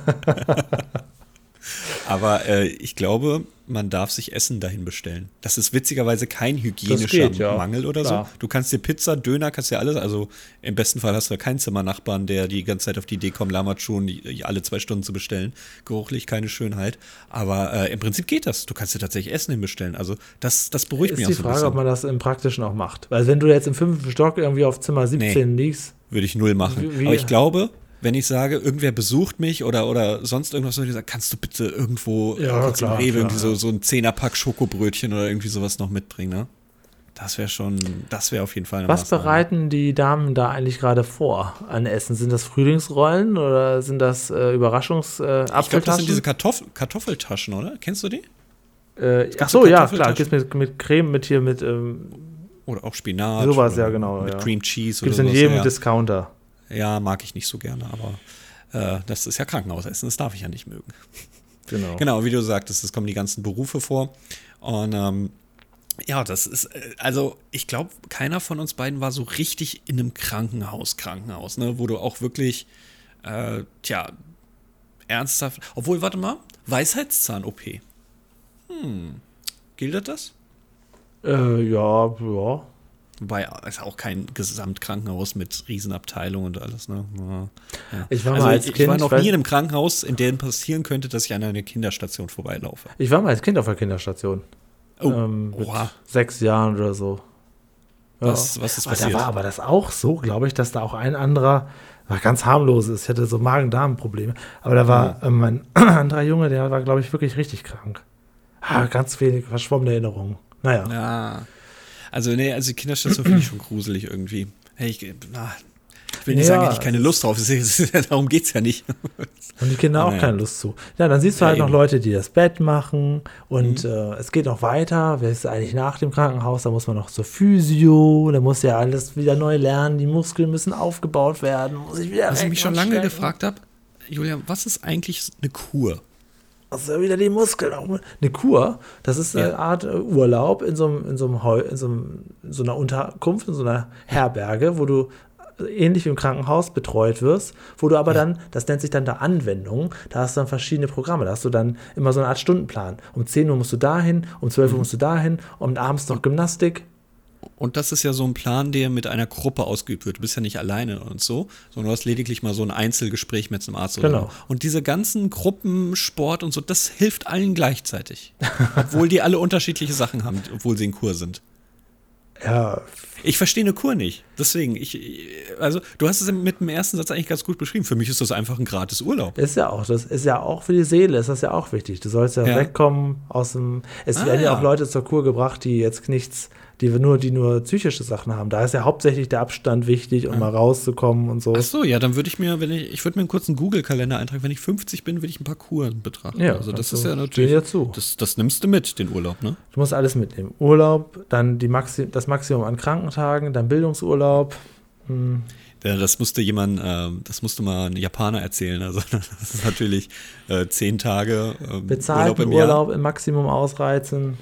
Aber ich glaube, man darf sich Essen dahin bestellen. Das ist witzigerweise kein hygienischer Mangel oder klar. so. Du kannst dir Pizza, Döner, kannst dir alles, also im besten Fall hast du keinen Zimmernachbarn, der die ganze Zeit auf die Idee kommt, Lammertschuhen alle 2 Stunden zu bestellen. Geruchlich keine Schönheit. Aber im Prinzip geht das. Du kannst dir tatsächlich Essen hinbestellen. Also das beruhigt mich auch so ein bisschen. Ist die Frage, ob man das im Praktischen auch macht. Weil wenn du jetzt im 5. Stock irgendwie auf Zimmer 17 liegst. Würde ich 0 machen. Aber ich glaube, wenn ich sage, irgendwer besucht mich oder sonst irgendwas, würde ich sagen, kannst du bitte irgendwo kurz im Rewe irgendwie so ein 10er-Pack Schokobrötchen oder irgendwie sowas noch mitbringen, ne? Das wäre auf jeden Fall eine Was Maßnahme. bereiten die Damen da eigentlich gerade vor an Essen? Sind das Frühlingsrollen oder sind das Ich glaube, Apfeltaschen? das sind diese Kartoffeltaschen, oder? Kennst du die? Ach so, ja, klar. Kartoffeltaschen? Gibt's mit Creme, mit Oder auch Spinat. sowas, oder ja, genau. Mit Ja. Cream Cheese Gibt es oder in sowas. jedem Ja. Discounter. Ja, mag ich nicht so gerne, aber das ist ja Krankenhausessen, das darf ich ja nicht mögen. Genau. Genau, wie du sagtest, es kommen die ganzen Berufe vor. Und ja, das ist, also ich glaube, keiner von uns beiden war so richtig in einem Krankenhaus, ne, wo du auch wirklich, ernsthaft, obwohl, warte mal, Weisheitszahn-OP. Gilt das? Ja. Wobei, es ist auch kein Gesamtkrankenhaus mit Riesenabteilung und alles, ne? Ja. Ich war Also mal als ich Kind, war noch ich weiß- nie in einem Krankenhaus, in dem passieren könnte, dass ich an einer Kinderstation vorbeilaufe. Ich war mal als Kind auf der Kinderstation. Oh, Mit oha. 6 Jahren oder so. Ja. Was ist Aber passiert? da war aber das auch so, glaube ich, dass da auch ein anderer, war ganz harmlos ist. Ich hatte so Magen-Darm-Probleme. Aber da war mein anderer Junge, der war, glaube ich, wirklich richtig krank. Ganz wenig verschwommene Erinnerungen. Naja. Ja. Also, nee, also die Kinderstation finde ich schon gruselig irgendwie. Hey, ich will nicht Ja, sagen, hätte ich keine Lust drauf. Darum geht's ja nicht. Und die Kinder auch Naja. keine Lust zu. Ja, dann siehst du Ja, halt noch eben. Leute, die das Bett machen und es geht noch weiter. Wer ist eigentlich nach dem Krankenhaus? Da muss man noch zur Physio, da muss ja alles wieder neu lernen, die Muskeln müssen aufgebaut werden. Muss ich wieder Was ich mich schon lange strecken. gefragt habe, Julia, was ist eigentlich eine Kur? Also wieder die Muskeln. Eine Kur, das ist eine Art Urlaub in so einer Unterkunft, in so einer Herberge, wo du ähnlich wie im Krankenhaus betreut wirst, wo du aber dann, das nennt sich dann da Anwendung, da hast du dann verschiedene Programme, da hast du dann immer so eine Art Stundenplan. Um 10 Uhr musst du dahin, um 12 Uhr musst du dahin und abends noch Gymnastik. Und das ist ja so ein Plan, der mit einer Gruppe ausgeübt wird. Du bist ja nicht alleine und so, sondern du hast lediglich mal so ein Einzelgespräch mit einem Arzt oder Genau. so. Und diese ganzen Gruppensport und so, das hilft allen gleichzeitig. Obwohl die alle unterschiedliche Sachen haben, obwohl sie in Kur sind. Ja, Ich verstehe eine Kur nicht. Deswegen, also du hast es mit dem ersten Satz eigentlich ganz gut beschrieben. Für mich ist das einfach ein gratis Urlaub. das ist ja auch für die Seele, ist das ja auch wichtig. Du sollst ja, Ja. wegkommen aus dem, es werden ja auch Leute zur Kur gebracht, die jetzt nichts, die nur psychische Sachen haben. Da ist ja hauptsächlich der Abstand wichtig, um mal rauszukommen und so. Ach so, ja, dann würde ich mir, ich würde mir einen kurzen Google-Kalender eintragen. Wenn ich 50 bin, würde ich ein paar Kuren betrachten. Ja, also das also ist ja steh natürlich, dir zu. das nimmst du mit, den Urlaub, ne? Du musst alles mitnehmen. Urlaub, dann das Maximum an Krankentagen, dann Bildungsurlaub. Ja, das musste mal ein Japaner erzählen. Also das ist natürlich 10 Tage Bezahlten Urlaub im Jahr. Urlaub im Maximum ausreizen.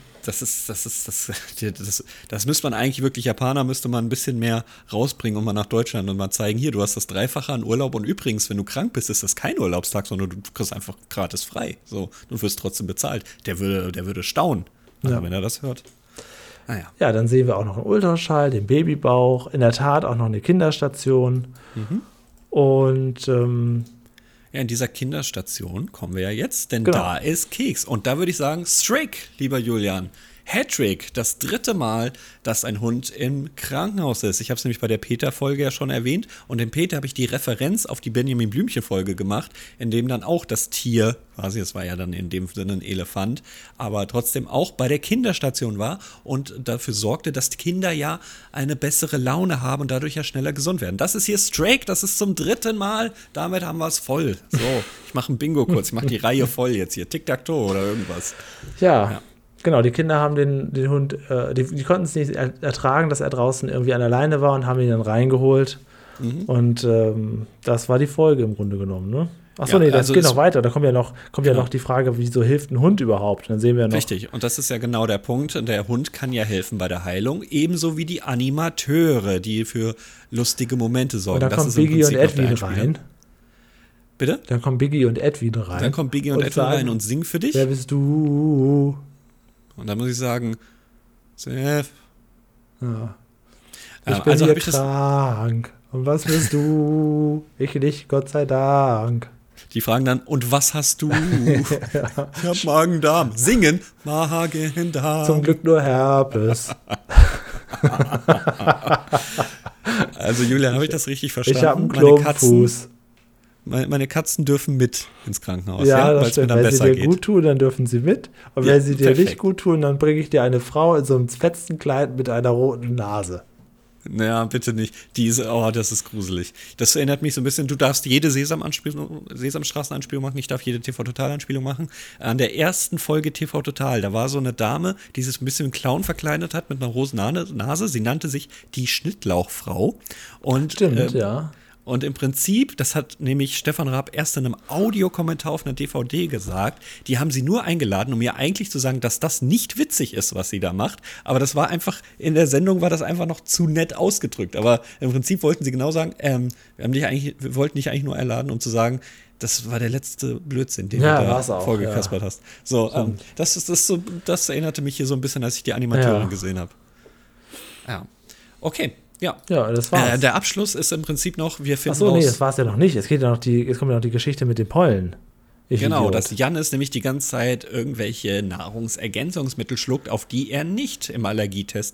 Das müsste man eigentlich wirklich, Japaner müsste man ein bisschen mehr rausbringen und mal nach Deutschland und mal zeigen, hier, du hast das Dreifache an Urlaub und übrigens, wenn du krank bist, ist das kein Urlaubstag, sondern du kriegst einfach gratis frei. So, du wirst trotzdem bezahlt. Der würde staunen, Ja. wenn er das hört. Naja. Ja, dann sehen wir auch noch einen Ultraschall, den Babybauch, in der Tat auch noch eine Kinderstation. Und Ja, in dieser Kinderstation kommen wir ja jetzt, denn Genau. da ist Keks. Und da würde ich sagen, Strick, lieber Julian. Hattrick, das 3. Mal, dass ein Hund im Krankenhaus ist. Ich habe es nämlich bei der Peter-Folge ja schon erwähnt. Und im Peter habe ich die Referenz auf die Benjamin Blümchen-Folge gemacht, in dem dann auch das Tier, quasi, es war ja dann in dem Sinne ein Elefant, aber trotzdem auch bei der Kinderstation war und dafür sorgte, dass die Kinder ja eine bessere Laune haben und dadurch ja schneller gesund werden. Das ist hier Strike, das ist zum 3. Mal. Damit haben wir es voll. So, ich mache ein Bingo kurz. Ich mache die Reihe voll jetzt hier. Tic-Tac-Toe oder irgendwas. ja, genau, die Kinder haben den Hund, die konnten es nicht ertragen, dass er draußen irgendwie an der Leine war und haben ihn dann reingeholt. Und das war die Folge im Grunde genommen, ne? Achso, Ja, nee, das also geht es- noch weiter. Da kommt ja noch die Frage, wieso hilft ein Hund überhaupt? Dann sehen wir noch. Richtig, und das ist ja genau der Punkt. Der Hund kann ja helfen bei der Heilung, ebenso wie die Animateure, die für lustige Momente sorgen. Und dann Das kommt ist im Biggie und Prinzip noch der Edwin Einspieler. rein. Bitte? Dann kommen Biggie und Edwin rein. Dann kommt Biggie und Edwin sagen, rein und singen für dich. Wer bist du? Und dann muss ich sagen, Seth. Ja. Ich bin also hier habe ich das. krank. Und was bist du? Ich nicht, Gott sei Dank. Die fragen dann, und was hast du? Ich hab Magen-Darm. Singen, Magen-Darm. Zum Glück nur Herpes. Also Julian, habe ich das richtig verstanden? Ich habe einen Meine Katzen, Klumpfuß. meine Katzen dürfen mit ins Krankenhaus, Ja, das weil es mir stimmt. dann Wenn besser sie dir geht. gut tun, dann dürfen sie mit. Und Ja, wenn sie dir perfekt. nicht gut tun, dann bringe ich dir eine Frau in so einem fetzen Kleid mit einer roten Nase. Naja, bitte nicht. Das ist gruselig. Das erinnert mich so ein bisschen, du darfst jede Sesamstraßen-Anspielung machen, ich darf jede TV-Total-Anspielung machen. An der ersten Folge TV-Total, da war so eine Dame, die sich ein bisschen wie ein Clown verkleidet hat mit einer roten Nase. Sie nannte sich die Schnittlauchfrau. Und, Stimmt, ja. Und im Prinzip, das hat nämlich Stefan Raab erst in einem Audiokommentar auf einer DVD gesagt, die haben sie nur eingeladen, um ihr eigentlich zu sagen, dass das nicht witzig ist, was sie da macht. Aber das war einfach, in der Sendung war das einfach noch zu nett ausgedrückt. Aber im Prinzip wollten sie genau sagen, wir wollten dich eigentlich nur einladen, um zu sagen, das war der letzte Blödsinn, den du da vorgekaspert hast. So, das erinnerte mich hier so ein bisschen, als ich die Animateurin gesehen habe. Ja, okay. Ja, das war's. Der Abschluss ist im Prinzip noch, wir finden Achso, nee, das war's ja noch nicht. Jetzt kommt ja noch die Geschichte mit den Pollen. Genau, dass Jannis nämlich die ganze Zeit irgendwelche Nahrungsergänzungsmittel schluckt, auf die er nicht im Allergietest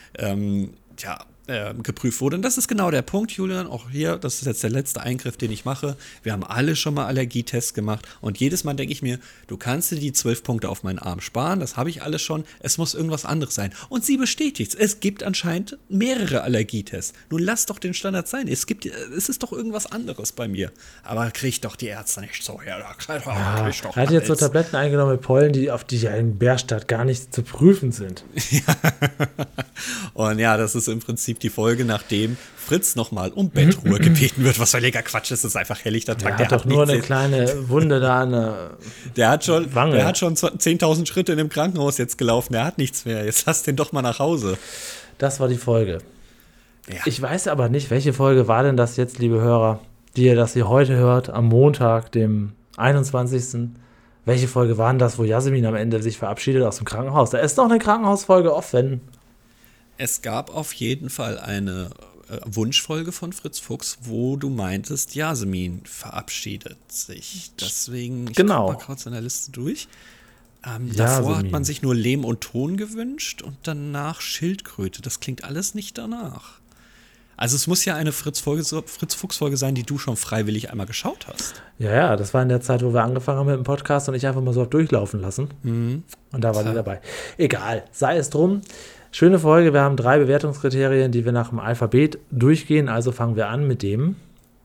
geprüft wurde. Und das ist genau der Punkt, Julian, auch hier, das ist jetzt der letzte Eingriff, den ich mache. Wir haben alle schon mal Allergietests gemacht und jedes Mal denke ich mir, du kannst dir die 12 Punkte auf meinen Arm sparen, das habe ich alles schon, es muss irgendwas anderes sein. Und sie bestätigt es gibt anscheinend mehrere Allergietests. Nun lass doch den Standard sein, es ist doch irgendwas anderes bei mir. Aber kriegt doch die Ärzte nicht so her. Er hat jetzt so Tabletten eingenommen mit Pollen, auf die ja in Bärstadt gar nicht zu prüfen sind. Und ja, das ist im Prinzip die Folge, nachdem Fritz nochmal um Bettruhe gebeten wird. Was völliger Quatsch ist, das ist einfach helllichter Tag. Der hat doch nur eine kleine Wunde da, der hat schon Wange. 10.000 Schritte in dem Krankenhaus jetzt gelaufen, der hat nichts mehr. Jetzt lass den doch mal nach Hause. Das war die Folge. Ja. Ich weiß aber nicht, welche Folge war denn das jetzt, liebe Hörer, die ihr heute hört, am Montag, dem 21. Welche Folge war denn das, wo Jasmin am Ende sich verabschiedet aus dem Krankenhaus? Da ist noch eine Krankenhausfolge offen. Es gab auf jeden Fall eine Wunschfolge von Fritz Fuchs, wo du meintest, Jasmin verabschiedet sich. Deswegen, ich guck mal kurz in der Liste durch. Davor hat man sich nur Lehm und Ton gewünscht und danach Schildkröte. Das klingt alles nicht danach. Also es muss ja eine Fritz-Fuchs-Folge sein, die du schon freiwillig einmal geschaut hast. Ja, das war in der Zeit, wo wir angefangen haben mit dem Podcast und ich einfach mal so durchlaufen lassen. Und da war die dabei. Egal, sei es drum. Schöne Folge, wir haben 3 Bewertungskriterien, die wir nach dem Alphabet durchgehen. Also fangen wir an mit dem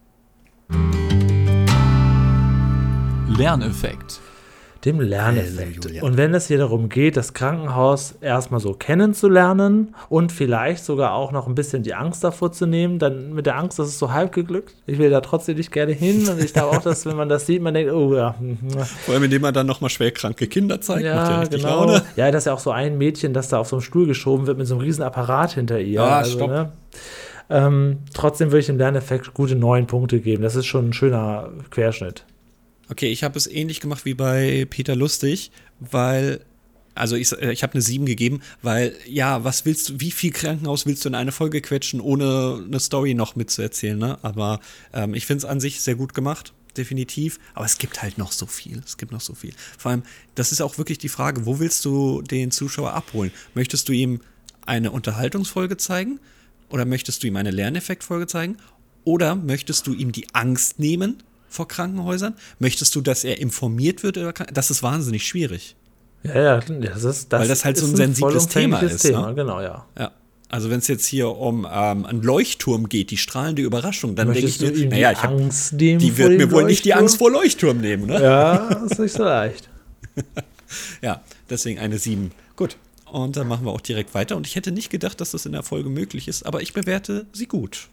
Lerneffekt. Dem Lerneffekt. Und wenn es hier darum geht, das Krankenhaus erstmal so kennenzulernen und vielleicht sogar auch noch ein bisschen die Angst davor zu nehmen, dann mit der Angst, das ist so halb geglückt. Ich will da trotzdem nicht gerne hin und ich glaube auch, dass wenn man das sieht, man denkt, oh ja. Vor allem, indem man dann nochmal schwerkranke Kinder zeigt, macht ja richtig genau. Laune. Ja, das ist ja auch so ein Mädchen, das da auf so einem Stuhl geschoben wird mit so einem riesen Apparat hinter ihr. Ja, stopp. Ne? Trotzdem würde ich dem Lerneffekt gute 9 Punkte geben. Das ist schon ein schöner Querschnitt. Okay, ich habe es ähnlich gemacht wie bei Peter Lustig, weil, also ich habe eine 7 gegeben, weil, ja, wie viel Krankenhaus willst du in eine Folge quetschen, ohne eine Story noch mitzuerzählen, ne? Aber ich finde es an sich sehr gut gemacht, definitiv, aber es gibt halt noch so viel, Vor allem, das ist auch wirklich die Frage, wo willst du den Zuschauer abholen? Möchtest du ihm eine Unterhaltungsfolge zeigen oder möchtest du ihm eine Lerneffektfolge zeigen oder möchtest du ihm die Angst nehmen vor Krankenhäusern? Möchtest du, dass er informiert wird? Das ist wahnsinnig schwierig. Ja, das weil das halt so ein sensibles Thema ist. Thema, ne? Genau, ja. Also wenn es jetzt hier um einen Leuchtturm geht, die strahlende Überraschung, dann denke ich mir, die wird mir wohl nicht die Angst vor Leuchtturm nehmen. Ne? Ja, das ist nicht so leicht. Ja, deswegen eine 7. Gut, und dann machen wir auch direkt weiter. Und ich hätte nicht gedacht, dass das in der Folge möglich ist, aber ich bewerte sie gut.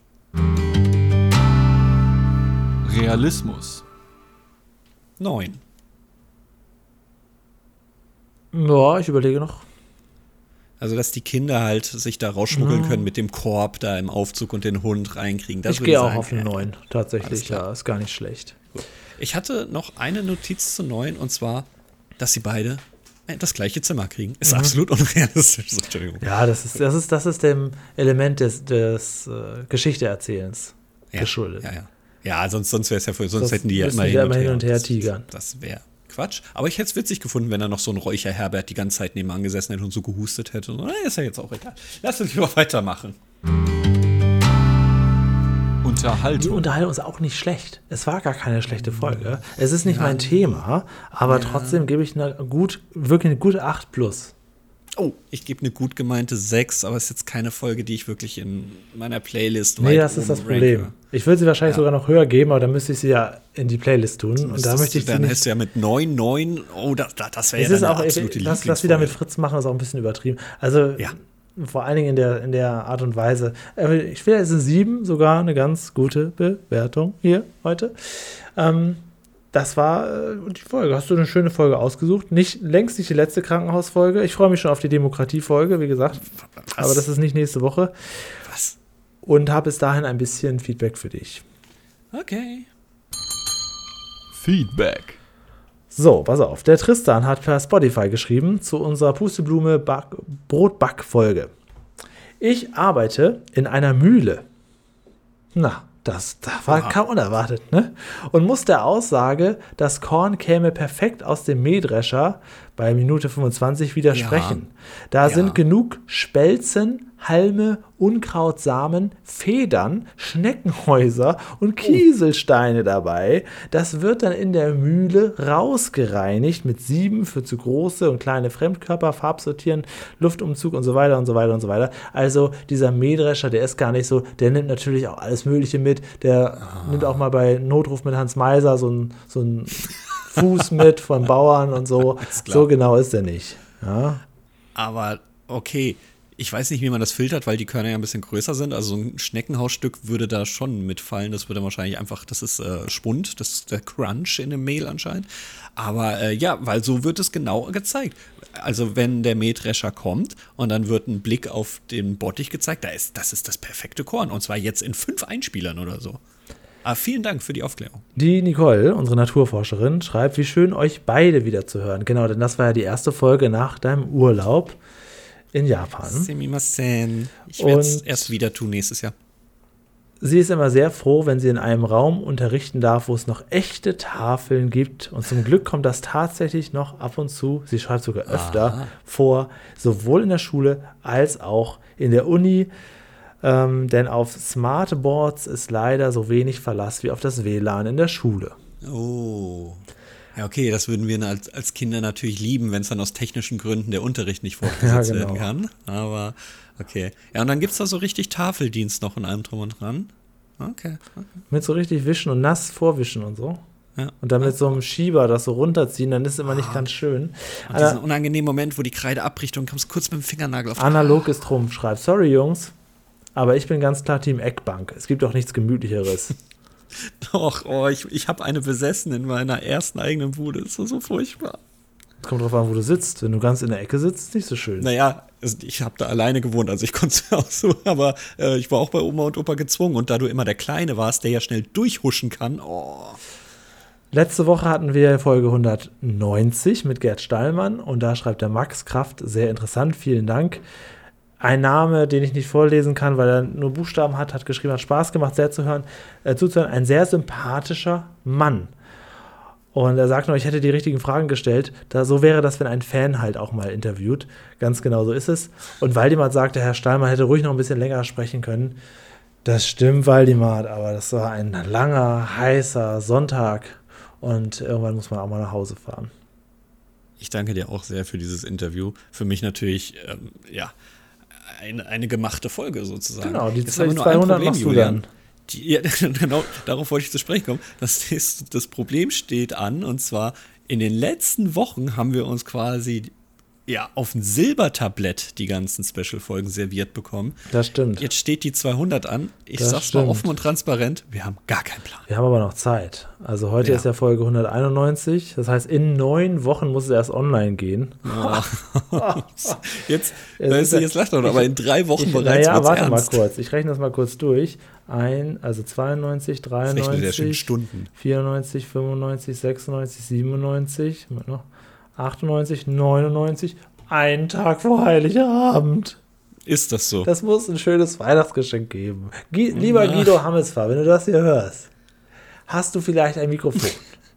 Realismus. 9. Ja, ich überlege noch. Also, dass die Kinder halt sich da rausschmuggeln können mit dem Korb da im Aufzug und den Hund reinkriegen. Das ich gehe auch auf eine 9, tatsächlich. Ja, ist gar nicht schlecht. Gut. Ich hatte noch eine Notiz zu 9, und zwar, dass sie beide das gleiche Zimmer kriegen. Ist absolut unrealistisch. Entschuldigung. Ja, das ist dem Element des Geschichteerzählens geschuldet. Ja, sonst wäre es ja sonst hätten die ja immer hin und her tigern. Das wäre Quatsch. Aber ich hätte es witzig gefunden, wenn er noch so ein Räucher-Herbert die ganze Zeit nebenan gesessen hätte und so gehustet hätte. Ist ja jetzt auch egal. Lass uns lieber weitermachen. Und Die Unterhaltung. Unterhaltung ist auch nicht schlecht. Es war gar keine schlechte Folge. Es ist nicht mein Thema, aber trotzdem gebe ich wirklich eine gute 8+. Oh, ich gebe eine gut gemeinte 6, aber es ist jetzt keine Folge, die ich wirklich in meiner Playlist Nee, das ist das Problem. ranke. Ich würde sie wahrscheinlich sogar noch höher geben, aber dann müsste ich sie ja in die Playlist tun. Und da möchte ich sie dann nicht. hast du ja mit 9, oh, das wäre Es ja ist eine auch, absolute was sie da mit Lieblingsfolge. Fritz machen, ist auch ein bisschen übertrieben. Also Ja. vor allen Dingen in der Art und Weise. Ich finde, es ist 7 sogar eine ganz gute Bewertung hier heute. Das war die Folge. Hast du eine schöne Folge ausgesucht? Längst nicht die letzte Krankenhausfolge. Ich freue mich schon auf die Demokratiefolge, wie gesagt. Aber das ist nicht nächste Woche. Was? Und habe bis dahin ein bisschen Feedback für dich. Okay. Feedback. So, pass auf. Der Tristan hat per Spotify geschrieben zu unserer Pusteblume Brotback-Folge. Ich arbeite in einer Mühle. Na, das war kaum unerwartet, ne? Und muss der Aussage, das Korn käme perfekt aus dem Mähdrescher bei Minute 25 widersprechen. Da sind genug Spelzen, Halme, Unkrautsamen, Federn, Schneckenhäuser und Kieselsteine dabei. Das wird dann in der Mühle rausgereinigt mit 7 für zu große und kleine Fremdkörper, Farbsortieren, Luftumzug und so weiter und so weiter und so weiter. Also dieser Mähdrescher, der ist gar nicht so, der nimmt natürlich auch alles Mögliche mit. Der nimmt auch mal bei Notruf mit Hans Meiser so ein Fuß mit von Bauern und so. So genau ist er nicht. Ja. Aber okay, ich weiß nicht, wie man das filtert, weil die Körner ja ein bisschen größer sind. Also so ein Schneckenhausstück würde da schon mitfallen. Das würde wahrscheinlich einfach, das ist Spund, das ist der Crunch in dem Mehl anscheinend. Aber ja, weil so wird es genau gezeigt. Also wenn der Mähdrescher kommt und dann wird ein Blick auf den Bottich gezeigt, das ist das perfekte Korn. Und zwar jetzt in 5 Einspielern oder so. Aber vielen Dank für die Aufklärung. Die Nicole, unsere Naturforscherin, schreibt, wie schön euch beide wieder zu hören. Genau, denn das war ja die erste Folge nach deinem Urlaub in Japan. Sumimasen. Ich werde es erst wieder tun nächstes Jahr. Sie ist immer sehr froh, wenn sie in einem Raum unterrichten darf, wo es noch echte Tafeln gibt. Und zum Glück kommt das tatsächlich noch ab und zu, sie schreibt sogar öfter, vor, sowohl in der Schule als auch in der Uni. Denn auf Smartboards ist leider so wenig Verlass wie auf das WLAN in der Schule. Oh. Ja, okay, das würden wir als Kinder natürlich lieben, wenn es dann aus technischen Gründen der Unterricht nicht fortgesetzt werden kann. Aber okay. Ja, und dann gibt es da so richtig Tafeldienst noch in allem drum und dran. Okay. Mit so richtig Wischen und nass vorwischen und so. Ja. Und dann mit so einem Schieber das so runterziehen, dann ist es immer nicht ganz schön. Und diesen unangenehmen Moment, wo die Kreide abbricht und kommst kurz mit dem Fingernagel auf. Analog ist Trumpf, schreibt. Sorry, Jungs, aber ich bin ganz klar Team Eckbank. Es gibt auch nichts Gemütlicheres. Doch, ich habe eine besessen in meiner ersten eigenen Bude. Das ist so furchtbar. Es kommt drauf an, wo du sitzt. Wenn du ganz in der Ecke sitzt, ist nicht so schön. Naja, ich habe da alleine gewohnt, also ich konnte es auch so, aber ich war auch bei Oma und Opa gezwungen. Und da du immer der Kleine warst, der ja schnell durchhuschen kann, Letzte Woche hatten wir Folge 190 mit Gerd Stallmann und da schreibt der Max Kraft, sehr interessant, vielen Dank. Ein Name, den ich nicht vorlesen kann, weil er nur Buchstaben hat geschrieben, hat Spaß gemacht, sehr zuzuhören. Ein sehr sympathischer Mann. Und er sagt noch, ich hätte die richtigen Fragen gestellt. So wäre das, wenn ein Fan halt auch mal interviewt. Ganz genau so ist es. Und Waldemar sagte, Herr Stallmann hätte ruhig noch ein bisschen länger sprechen können. Das stimmt, Waldemar, aber das war ein langer, heißer Sonntag. Und irgendwann muss man auch mal nach Hause fahren. Ich danke dir auch sehr für dieses Interview. Für mich natürlich, eine gemachte Folge sozusagen. Genau, die Jetzt haben wir nur 200 ein Problem, machst du Julian. dann. Ja, genau, darauf wollte ich zu sprechen kommen. Das Problem steht an, und zwar in den letzten Wochen haben wir uns quasi auf ein Silbertablett die ganzen Special-Folgen serviert bekommen. Das stimmt. Jetzt steht die 200 an. Ich Das sag's mal stimmt. offen und transparent, wir haben gar keinen Plan. Wir haben aber noch Zeit. Also heute ist ja Folge 191. Das heißt, in 9 Wochen muss es erst online gehen. Jetzt lacht er, aber in 3 Wochen bereits Naja, wird's warte mal ernst. kurz. Ich rechne das mal kurz durch. Also 92, Das rechnet er schön 93, Stunden. 94, 95, 96, 97, Moment noch, 98, 99, einen Tag vor Heiligabend. Ist das so? Das muss ein schönes Weihnachtsgeschenk geben. Lieber Guido Hammesfahr, wenn du das hier hörst, hast du vielleicht ein Mikrofon?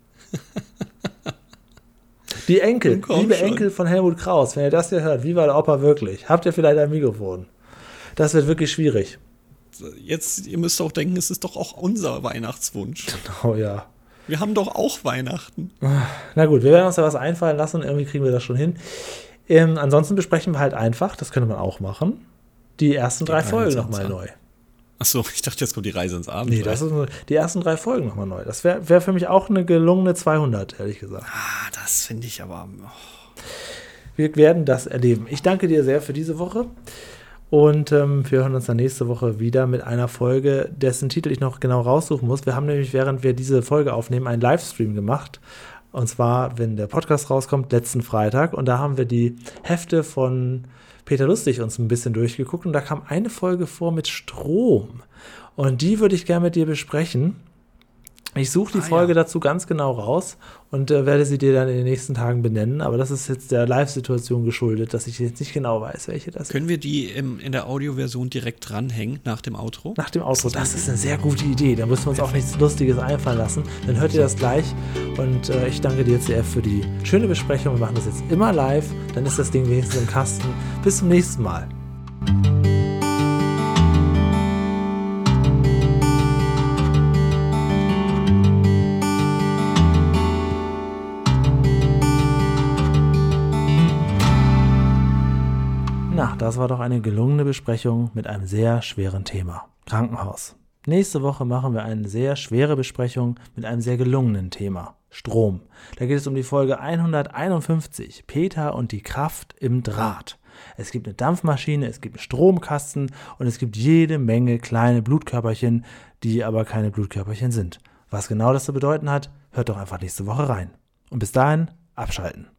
Die Enkel, Komm liebe schon. Enkel von Helmut Kraus, wenn ihr das hier hört, wie war der Opa wirklich? Habt ihr vielleicht ein Mikrofon? Das wird wirklich schwierig. jetzt, ihr müsst auch denken, es ist doch auch unser Weihnachtswunsch. Oh ja. Wir haben doch auch Weihnachten. Na gut, wir werden uns da was einfallen lassen und irgendwie kriegen wir das schon hin. Ansonsten besprechen wir halt einfach, das könnte man auch machen, die ersten 3 Folgen nochmal neu. Achso, ich dachte, jetzt kommt die Reise ins Abenteuer. Nee, das ist die ersten 3 Folgen nochmal neu. Das wär für mich auch eine gelungene 200, ehrlich gesagt. Das finde ich aber... Wir werden das erleben. Ich danke dir sehr für diese Woche. Und wir hören uns dann nächste Woche wieder mit einer Folge, dessen Titel ich noch genau raussuchen muss. Wir haben nämlich, während wir diese Folge aufnehmen, einen Livestream gemacht. Und zwar, wenn der Podcast rauskommt, letzten Freitag. Und da haben wir die Hefte von Peter Lustig uns ein bisschen durchgeguckt. Und da kam eine Folge vor mit Strom. Und die würde ich gerne mit dir besprechen. Ich suche die Folge dazu ganz genau raus und werde sie dir dann in den nächsten Tagen benennen. Aber das ist jetzt der Live-Situation geschuldet, dass ich jetzt nicht genau weiß, welche das ist. Können wir die in der Audioversion direkt dranhängen nach dem Outro? Nach dem Outro, das ist eine sehr gute Idee. Da müssen wir uns auch nichts Lustiges einfallen lassen. Dann hört ihr das gleich. Und ich danke dir, CF, für die schöne Besprechung. Wir machen das jetzt immer live. Dann ist das Ding wenigstens im Kasten. Bis zum nächsten Mal. Na, das war doch eine gelungene Besprechung mit einem sehr schweren Thema. Krankenhaus. Nächste Woche machen wir eine sehr schwere Besprechung mit einem sehr gelungenen Thema. Strom. Da geht es um die Folge 151. Peter und die Kraft im Draht. Es gibt eine Dampfmaschine, es gibt einen Stromkasten und es gibt jede Menge kleine Blutkörperchen, die aber keine Blutkörperchen sind. Was genau das zu bedeuten hat, hört doch einfach nächste Woche rein. Und bis dahin, abschalten.